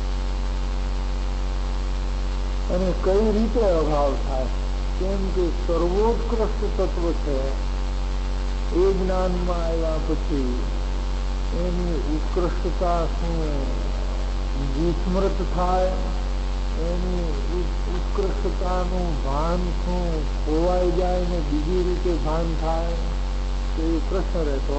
અને કઈ રીતે અભાવ થાય? કેમ કે સર્વોત્કૃષ્ટ તત્વ છે એ જ્ઞાનમાં આવ્યા પછી એની ઉત્કૃષ્ટતા શું વિસ્મૃત થાય, એની ઉત્કૃષ્ટતાનું ભાન શું ખોવાઈ જાય ને બીજી રીતે ભાન થાય, એ પ્રશ્ન રહેતો.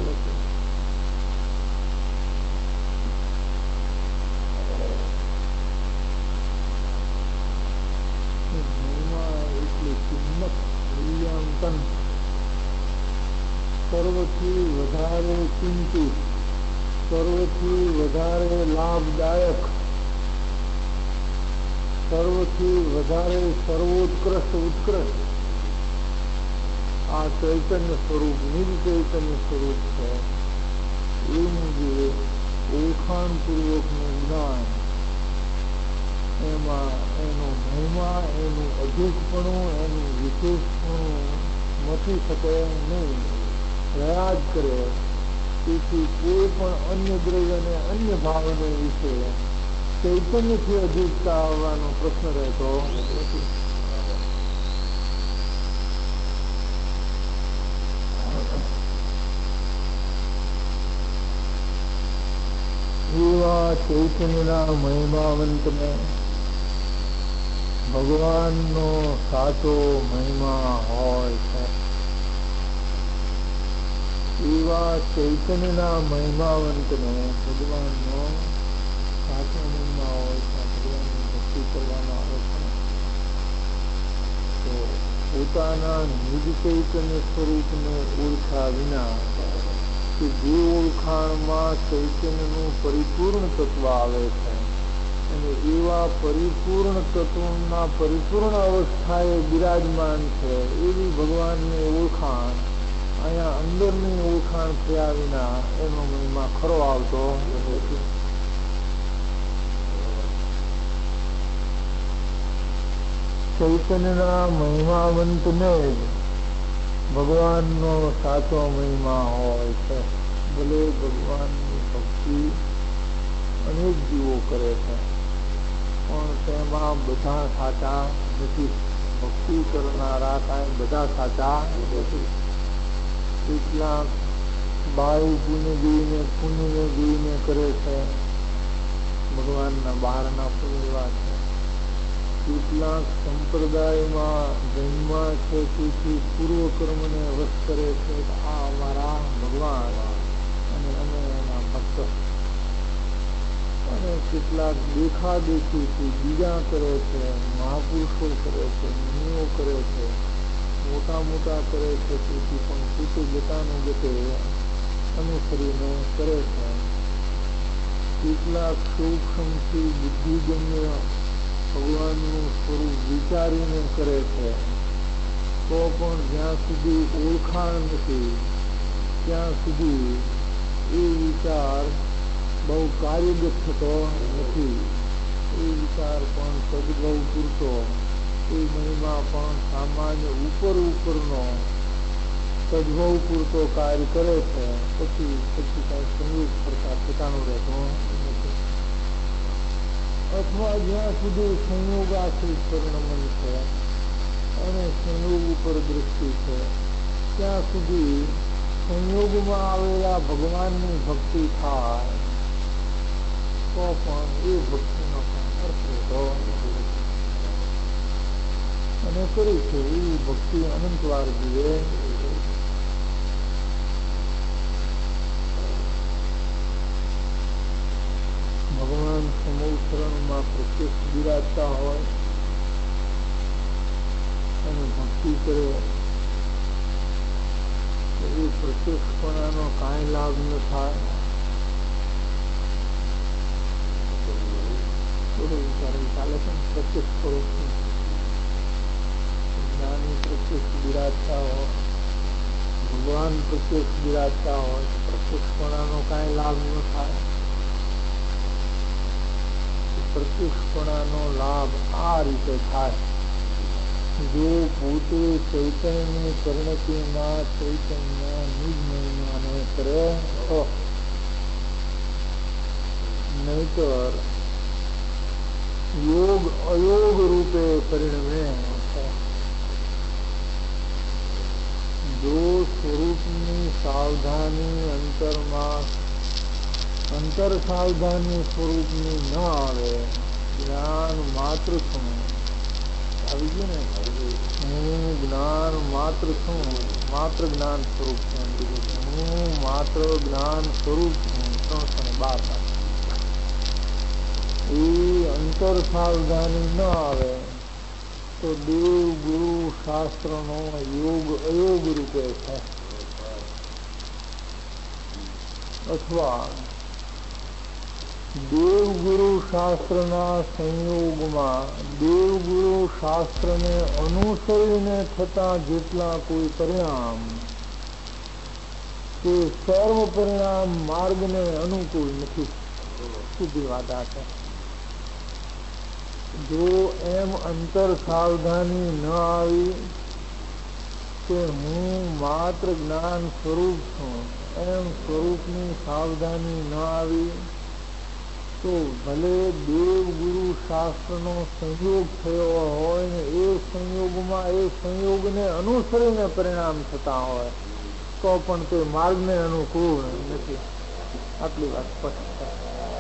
એટલી કિંમત, મૂલ્યાંકન સર્વથી વધારે ચિંતિત, સર્વથી વધારે લાભદાયક, સર્વથી વધારે સર્વોત્કૃષ્ટ ઉત્કૃષ્ટ આ ચૈતન્ય સ્વરૂપ, નિજ ચૈતન્ય સ્વરૂપ છે. એનું જે ઓળખાણપૂર્વકનું જ્ઞાન, એમાં એનો મહિમા, એનું અધિકપણું, એનું વિશેષપણું મથી શકે નહીં, રહ્યા જ કરે. તેથી કોઈ પણ અન્ય દ્રવ્યને, અન્ય ભાવને વિશે ચૈતન્યથી અધિકતા આવવાનો પ્રશ્ન રહેતો નથી. એવા ચૈતન્યના મહિમાવંતને ભગવાનનો સાચો મહિમા હોય છે. એવા ચૈતન્યના મહિમાવંતને ભગવાનનો સાચો મહિમા હોય છે. ભગવાનની ભક્તિ કરવામાં આવે છે તો પોતાના નિજ ચૈતન્ય સ્વરૂપને ઓળખ્યા વિના કે જે ઓળખાણમાં ચૈતન્યનું પરિપૂર્ણ તત્વ આવે છે અને એવા પરિપૂર્ણ તત્વના પરિપૂર્ણ અવસ્થાએ બિરાજમાન છે, એવી ભગવાનની ઓળખાણ અહીંયા અંદરની ઓળખાણ થયા વિના એનો મહિમા ખરો આવતો નથી. ચૈતન્યના મહિમાવંતને જ ભગવાનનો સાચો મહિમા હોય છે. ભલે ભગવાનની ભક્તિ અનેક જીવો કરે છે પણ તેમાં બધા સાચા નથી. ભક્તિ કરનારા કાંઈ બધા સાચા નથી. કેટલાક બાહ્ય પુણ્ય જોઈને, પુણ્યને જોઈને કરે છે, ભગવાનના બહારના પુણ્ય એવા છે. કેટલાક સંપ્રદાયમાં જન્મા છે તેથી પૂર્વ કર્મને વશ કરે છે, આ અમારા ભગવાન અને અમે એના ભક્ત. અને કેટલાક દેખાદેખીથી બીજા કરે છે, મહાપુરુષો કરે છે, મુનિઓ કરે છે, મોટા મોટા કરે છે, તેથી પણ પોતે ગતાને ગતે અનુસરીને કરે છે. કેટલાક સૂક્ષ્મથી બુદ્ધિગમ્ય ભગવાનનું સ્વરૂપ વિચારીને કરે છે, તો પણ જ્યાં સુધી ઓળખાણ નથી ત્યાં સુધી એ વિચાર બહુ કાર્યગત થતો નથી. એ વિચાર પણ સદભાવ પૂરતો, એ મહિમા પણ સામાન્ય ઉપર ઉપરનો સદભાવ પૂરતો કાર્ય કરે છે પછી પછી કાંઈ સંયોગ કરતા ઠેકાણું રહેતું નથી. અથવા જ્યાં સુધી સંયોગ આશ્રિત પરિણમન છે અને સંયોગ ઉપર દૃષ્ટિ છે ત્યાં સુધી સંયોગમાં આવેલા ભગવાનની ભક્તિ થાય તો પણ એ ભક્તિનો પણ અર્થ રહેતો અને કરી છે એવી ભક્તિ અનંતવાર જીવે. ભગવાન સમૂહ શરણમાં પ્રત્યક્ષ બિરાજતા હોય અને ભક્તિ કરે તો એ પ્રત્યક્ષપણાનો કાંઈ લાભ ન થાય. ચાલે છે પ્રત્યક્ષ સ્વરૂપ જ્ઞાની પ્રત્યક્ષ બિરાજતા હોય, ભગવાન પ્રત્યક્ષ બિરાજતા હોય પ્રત્યક્ષપણાનો કાંઈ લાભ ન થાય. પ્રત્યક્ષપણાનો લાભ આ રીતે થાય. જો પોતે ચૈતન્યની પરિણતિમાં ચૈતન્ય નિજ મહિમાને કરે તો, નહીતર યોગ અયોગ રૂપે પરિણમે છે. જો સ્વરૂપની સાવધાની અંતરમાં અંતર સાવધાની સ્વરૂપની ન આવે, જ્ઞાન માત્ર છું આવી ગયું ને, હું જ્ઞાન માત્ર છું, માત્ર જ્ઞાન સ્વરૂપ છું, હું માત્ર જ્ઞાન સ્વરૂપ છું, ત્રણસો ને બાર એ અંતર સાવધાની ન આવે તો દેવ ગુરુ શાસ્ત્રનો યોગ અયોગ રૂપે છે. અથવા દેવગુરુ શાસ્ત્રના સંયોગમાં દેવગુરુ શાસ્ત્રને અનુસરીને થતા જેટલા કોઈ પરિણામ તે સર્વ પરિણામ માર્ગને અનુકૂળ નથી. સીધી વાત આ છે. જો એમ અંતર સાવધાની ન આવી કે હું માત્ર જ્ઞાન સ્વરૂપ છું, એમ સ્વરૂપની સાવધાની ન આવી તો ભલે દેવ ગુરુ શાસ્ત્રનો સંયોગ થયો હોય ને એ સંયોગમાં એ સંયોગને અનુસરીને પરિણામ થતા હોય તો પણ તે માર્ગને અનુકૂળ નથી. આટલી વાત સ્પષ્ટ છે.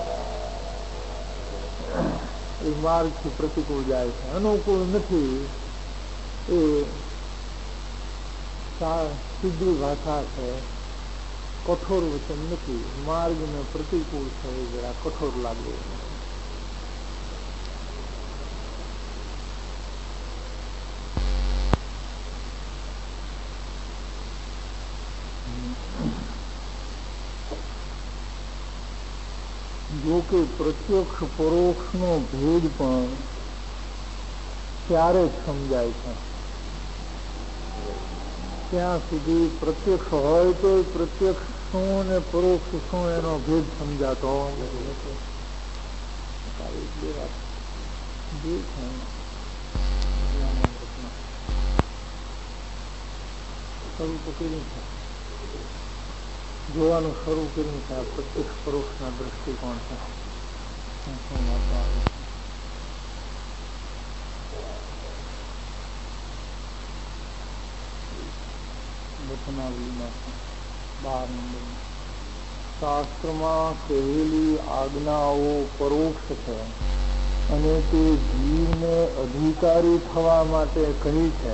એ માર્ગથી પ્રતિકૂળ જાય છે, અનુકૂળ નથી. એ સીધી ભાષા છે, કઠોર વચન નથી. માર્ગને પ્રતિકૂળ છે એ જરા કઠોર લાગે. જો કે પ્રત્યક્ષ પરોક્ષનો ભેદ પણ ત્યારે જ સમજાય છે. ત્યાં સુધી પ્રત્યક્ષ હોય તો પ્રત્યક્ષ શું અને પરોક્ષ શું એનો ભેદ સમજાતો શરૂ તો કર્યું છે, જોવાનું શરૂ કર્યું છે. આ પ્રત્યક્ષ પરોક્ષના દ્રષ્ટિકોણ છે. શું વાતો આવે વચનાવલીમાં બાર નંબર શાસ્ત્રમાં કહેલી આજ્ઞાઓ પરોક્ષ છે અને તે જીવને અધિકારી થવા માટે કહી છે.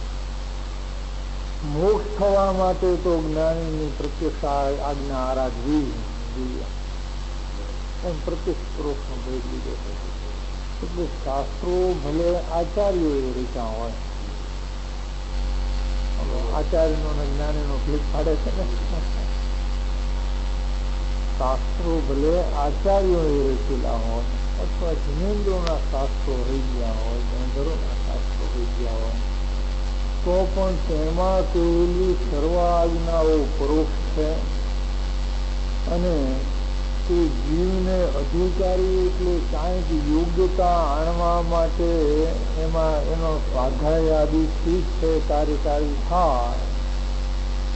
મોક્ષ થવા માટે તો જ્ઞાનીની પ્રત્યક્ષ આજ્ઞા આરાધવી જોઈએ. એમ પ્રત્યક્ષ પરોક્ષનો ભેદ લીધો છે. એટલે શાસ્ત્રો ભલે આચાર્યોએ રચ્યા હોય, આચાર્યનો અને જ્ઞાનીનો ભેદ પાડે છે ને. શાસ્ત્રો ભલે આચાર્યોએ રચેલા હોય અથવા જિનેન્દ્રોના શાસ્ત્રો રહી ગયા હોય, જૈનધરોના શાસ્ત્રો રહી ગયા હોય તો પણ તેમાં કહેલી સર્વ આજ્ઞાઓ પરોક્ષ છે અને તે જીવને અધિકારી એટલે કાંઈક યોગ્યતા આણવા માટે એમાં એનો સ્વાધ્યાય આદિ શીખ છે કાર્યકારી થાય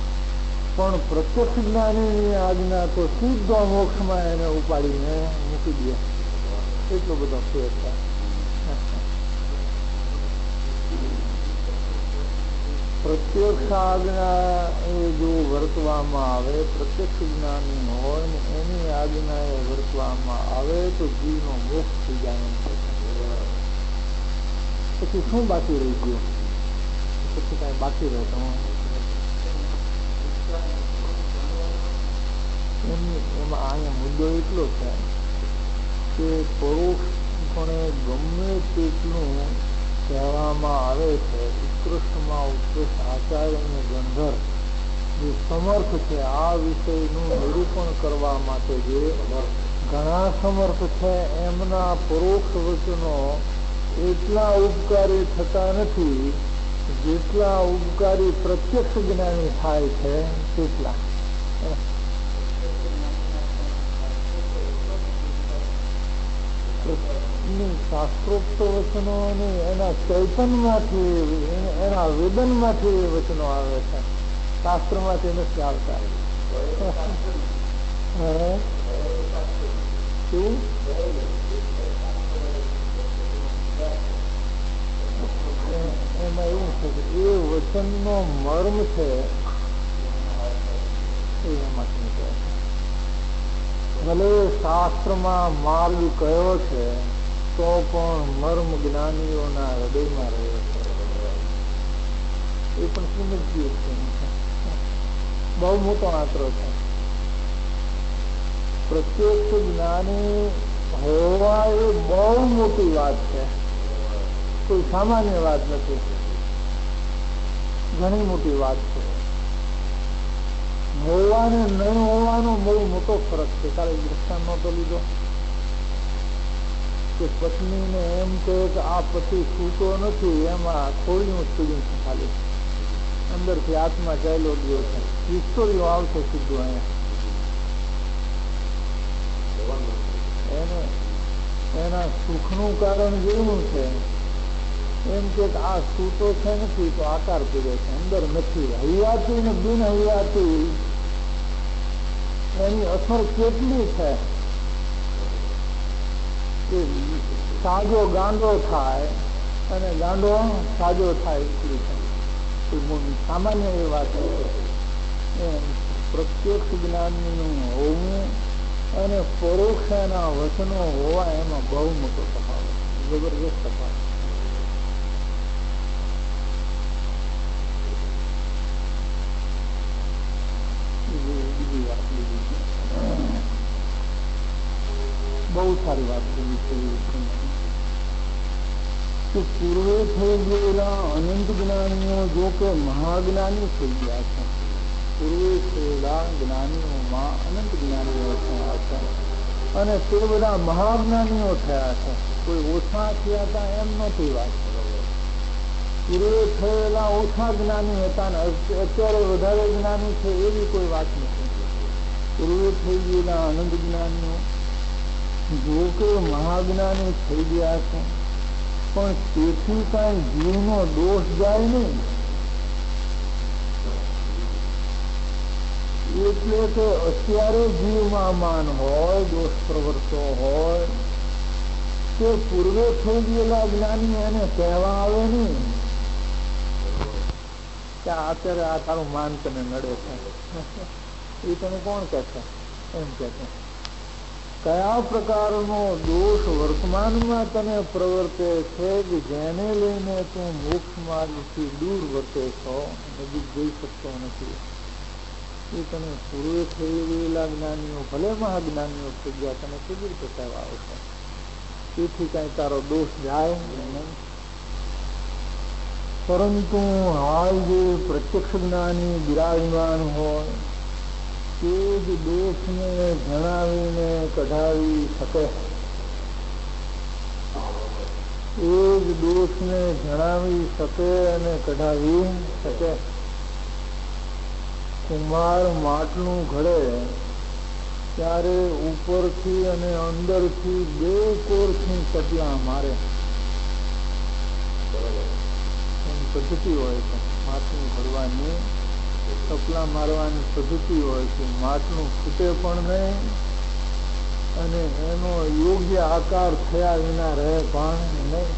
પણ પ્રત્યક્ષ જ્ઞાનીની આજ્ઞા તો સીધો મોક્ષમાં એને ઉપાડીને મૂકી દે. એટલો બધો ફેર થાય. પ્રત્યક્ષ આજ્ઞા એ જો વર્તવામાં આવે, પ્રત્યક્ષ જ્ઞાની હોય ને એની આજ્ઞા એ વર્તવામાં આવે તો જીવનો મોક્ષ થઈ જાય. પછી શું બાકી રહી ગયું? પછી કઈ બાકી રહે તો એમાં અહીંયા મુદ્દો એટલો છે કે પરોક્ષપણે ગમે તેટલું કહેવામાં આવે છે, ઉત્કૃષ્ટમાં ઉત્કૃષ્ટ આચાર્ય અને ગંધર્વ જે સમર્થ છે આ વિષયનું નિરૂપણ કરવા માટે, જે ઘણા સમર્થ છે, એમના પરોક્ષ વચનો એટલા ઉપકારી થતા નથી જેટલા ઉપકારી પ્રત્યક્ષ જ્ઞાની થાય છે તેટલા. શાસ્ત્રોક્ત વચનો અને એના ચૈતનમાંથી, એના વેદનમાંથી એ વચનો આવે છે, શાસ્ત્રમાંથી નથી આવતા. શું એમાં એવું છે કે એ વચનનો મર્મ છે એ એમાંથી નીકળે છે. ભલે શાસ્ત્રમાં માર્ગ કયો છે તો પણ મર્મ જ્ઞાનીઓના હૃદયમાં રહ્યો છે. એ પણ સુનિશ્ચિત છે, બહુ મોટો આંકડો છે. પ્રત્યક્ષ જ્ઞાની હોવા એ બહુ મોટી વાત છે, કોઈ સામાન્ય વાત નથી, ઘણી મોટી વાત છે. હોવાને નહીં હોવાનો બહુ મોટો ફરક છે. કાલે દ્રષ્ટાંત નહોતો લીધો કે પત્નીને એમ કહે કે આ પતિ સૂતો નથી, એમાં ખોળીનું પીડ્યું છે, ખાલી અંદરથી આત્મા ચાલ્યો ગયો છે. હિસ્ટોરીઓ આવશે સીધું અહીંયા. એને એના સુખનું કારણ જેવું છે, એમ કે આ સૂતો છે નથી તો આકાર પીડે છે, અંદર નથી. હૈયાતી ને બિન હૈયાતી એની અસર કેટલી છે કે સાજો ગાંડો થાય અને ગાંડો સાજો થાય એટલી છે. સામાન્ય એ વાત છે. એમ પ્રત્યક્ષ જ્ઞાનનું હોવું અને પરોક્ષના વચનો હોવા એમાં બહુ મોટો તફાવત, જબરજસ્ત તફાવત. બીજી વાત લીધી બહુ સારી વાત કરી છે કે પૂર્વે થઈ ગયેલા અનંત જ્ઞાનીઓ જો કે મહાજ્ઞાની થઈ ગયા છે. પૂર્વે થયેલા જ્ઞાનીઓમાં અનંત જ્ઞાનીઓ થયા છે અને તે બધા મહાજ્ઞાનીઓ થયા છે. કોઈ ઓછા થયા હતા એમ નથી વાત. પૂર્વે થયેલા ઓછા જ્ઞાની હતા ને અત્યારે વધારે જ્ઞાની છે એવી કોઈ વાત નથી. પૂર્વે થઈ ગયેલા અનંત જ્ઞાનીઓ જો કે મહાજ્ઞાની થઈ ગયા છે, પણ તેથી કઈ જીવનો દોષ જાય નહીં. એટલે કે અત્યારે જીવમાં માન હોય, દોષ પ્રવર્તો હોય, તે પૂર્વે થઈ ગયેલા જ્ઞાની એને કહેવા આવે નહીં કે અત્યારે આ તારું માન તને નડે છે, એ તને કોણ કહે છે એમ કે છે. કયા પ્રકારનો દોષ વર્તમાનમાં તને પ્રવર્તે છે કે જેને લઈને તું મોક્ષ માર્ગથી દૂર વર્તે છો, નજીક જઈ શકતો નથી, એ તને પૂર્વે થઈ ગયેલા જ્ઞાનીઓ ભલે મહાજ્ઞાનીઓ થઈ ગયા તને કેવી રીતે કહેવા આવશે? તેથી કઈ તારો દોષ જાય નહીં. પરંતુ હાલ જે પ્રત્યક્ષ જ્ઞાની બિરાજમાન હોય તે જ દોષને જણાવીને કઢાવી શકે, એ જ દોષને જણાવી શકે અને કઢાવી શકે. કુમાર માટલું ઘડે ત્યારે ઉપરથી અને અંદરથી બે કોરથી ચપલા મારે, પદ્ધતિ હોય છે માટલું ઘડવાની. ટપલા મારવાની પદ્ધતિ હોય કે માટલું ફૂટે પણ નહીં અને એનો યોગ્ય આકાર થયા વિના રહે પણ નહીં.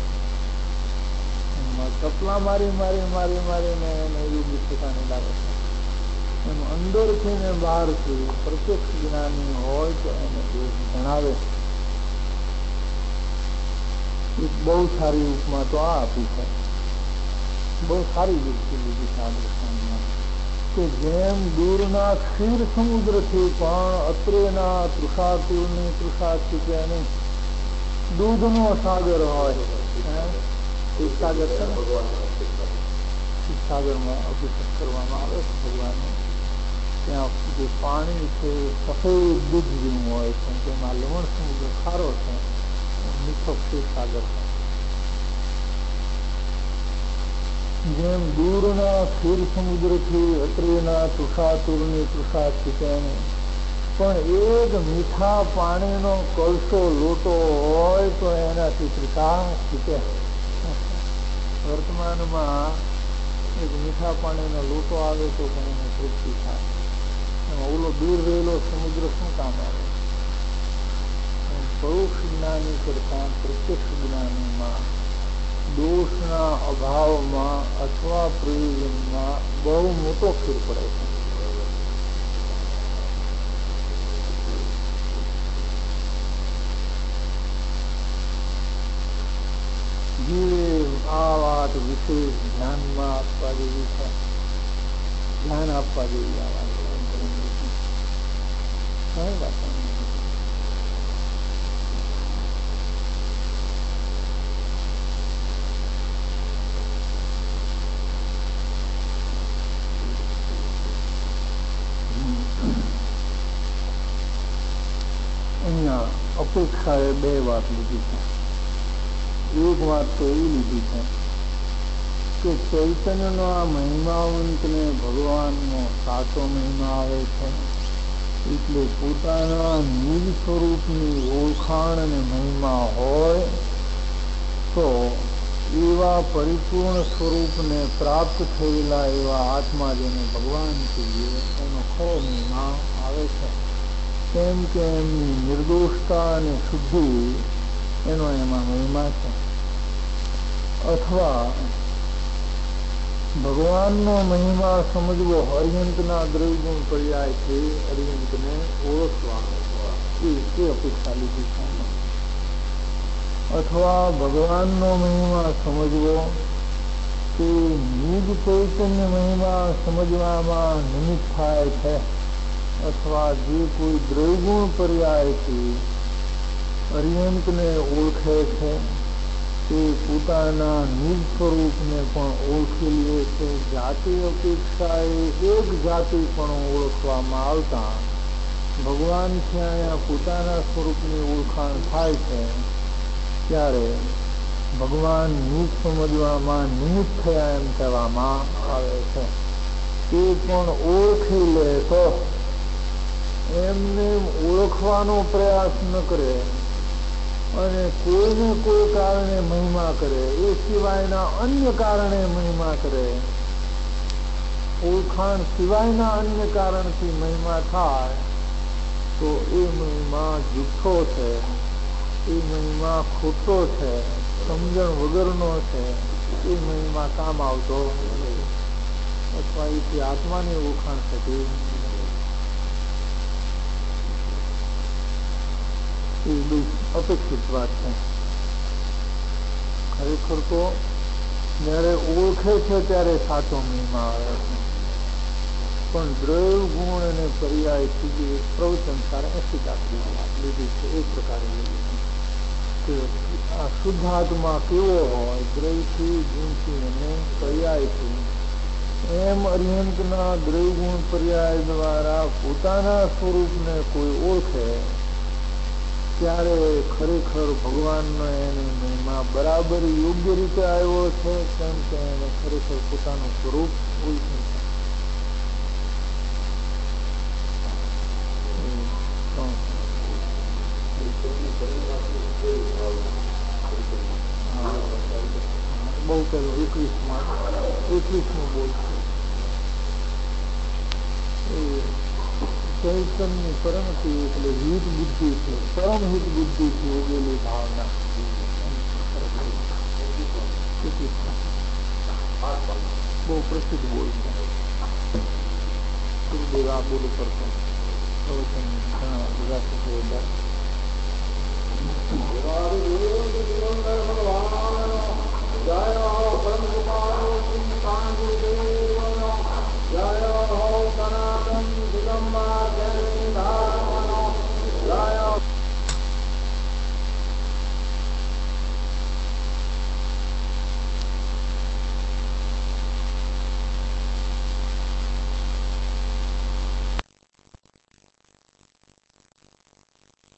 ટપલા મારી મારી મારી મારીને એને યોગ્ય ઠેકાણે લાગે છે. એમ અંદરથી ને બહારથી પ્રત્યક્ષ જ્ઞાની હોય તો એને જણાવે. એક બહુ સારી ઉપમા તો આ આપી છે, બહુ સારી વ્યક્તિ લીધી છે આ દ્રષ્ટાંતમાં, કે જેમ દૂરના ક્ષીર સમુદ્રથી પણ અત્રેના તૃષાતુરની તૃષા ચૂકે નહીં. દૂધનો સાગર હોય, સાગર છે ને, સાગરમાં અભિષેક કરવામાં આવે છે ભગવાનને. ત્યાં જે પાણી છે સફેદ દૂધ જેવું હોય છે, તેમાં લવણ સમુદ્ર ખારો છે, મીઠો ક્ષીરસાગર છે. જેમ દૂરના ક્ષીર સમુદ્રથી અત્રેના તૃષાતુરની તૃષા છૂટે પણ એક મીઠા પાણીનો કળશો લોટો હોય તો એનાથી તૃષા છૂટે. વર્તમાનમાં એક મીઠા પાણીનો લોટો આવે તો પણ એને તૃપ્તિ થાય. એમાં ઓલો દૂર રહેલો સમુદ્ર શું કામ આવે? પરોક્ષ જ્ઞાની કરતા પ્રત્યક્ષ જ્ઞાનીમાં દોષના અભાવમાં અથવા પ્રયોજનમાં બહુ મોટો ફેર પડે છે. જે આ વાત વિશેષ ધ્યાનમાં આપવા જેવી છે, ધ્યાન આપવા જેવી આ વાત કઈ વાત અહીંયા અપેક્ષાએ બે વાત લીધી છે. એક વાત તો એ લીધી છે કે ચૈતન્યનો આ મહિમાવંતને ભગવાનનો સાચો મહિમા આવે છે, એટલે પોતાના નિજ સ્વરૂપની ઓળખાણ અને મહિમા હોય તો એવા પરિપૂર્ણ સ્વરૂપને પ્રાપ્ત થયેલા એવા આત્મા જેને ભગવાન કહીએ એનો ખરો મહિમા આવે છે. કેમ કે એમની નિર્દોષતા અને શુદ્ધિ એનો એમાં મહિમા છે. અથવા ભગવાનનો મહિમા સમજવો હરિયંતના દ્રવ્યગુણ પર્યાયથી હરિયંતને ઓળખવા એ અપેક્ષા લીધી છે. અથવા ભગવાનનો મહિમા સમજવો તે નિજ ચૈતન્ય મહિમા સમજવામાં નિમિત્ત થાય છે. અથવા જે કોઈ દ્રવ્યગુણ પર્યાયથી અરિયંતને ઓળખે છે તે પોતાના નિજ સ્વરૂપને પણ ઓળખી લે છે. જાતિ અપેક્ષાએ એક જાતિ પણ ઓળખવામાં આવતા ભગવાનથી અહીંયા પોતાના સ્વરૂપની ઓળખાણ થાય છે ત્યારે ભગવાન નિજ સમજવામાં નિમિત્ત થયા એમ કહેવામાં આવે છે. તે પણ ઓળખી લે તો એમને ઓળખવાનો પ્રયાસ ન કરે અને કોઈને કોઈ કારણે મહિમા કરે, એ સિવાયના અન્ય કારણે મહિમા કરે, ઓળખાણ સિવાયના અન્ય કારણથી મહિમા થાય તો એ મહિમા જુઠ્ઠો છે, એ મહિમા ખોટો છે, સમજણ વગરનો છે, એ મહિમા કામ આવતો નથી. અથવા એથી આત્માની ઓળખાણ થતી એ બી અપેક્ષિત વાત છે. ખરેખર તો જયારે ઓળખે છે ત્યારે સાચો મહિમા આવે છે. પણ દ્રવ્ય ગુણ અને પર્યાયથી જે પ્રવચન સારા એસી દાખલી લીધી છે એક પ્રકારે લીધી છે કે આ શુદ્ધ આત્મા કેવો હોય દ્રવ્યથી ગુણથી અને પર્યાયથી, એમ અરિહંતના દ્રવ્ય ગુણ પર્યાય દ્વારા પોતાના સ્વરૂપને કોઈ ઓળખે ત્યારે ખરેખર ભગવાનનો એને મહિમા બરાબર યોગ્ય રીતે આવ્યો છે. કેમ કે એને ખરેખર પોતાનું સ્વરૂપ ઓળખ્યું છે. બહુ પેલો એકવીસ માં એકવીસ નું બોલ છે. ચૈતન્ય પરમથી એટલે હિત બુદ્ધિ છે, પરમ હિત બુદ્ધિથી ઉગેલી ભાવના. બહુ પ્રસિદ્ધ બોલ છે. ગુરુદેવ આ બોલ કરતો પ્રવચન ઘણા બધા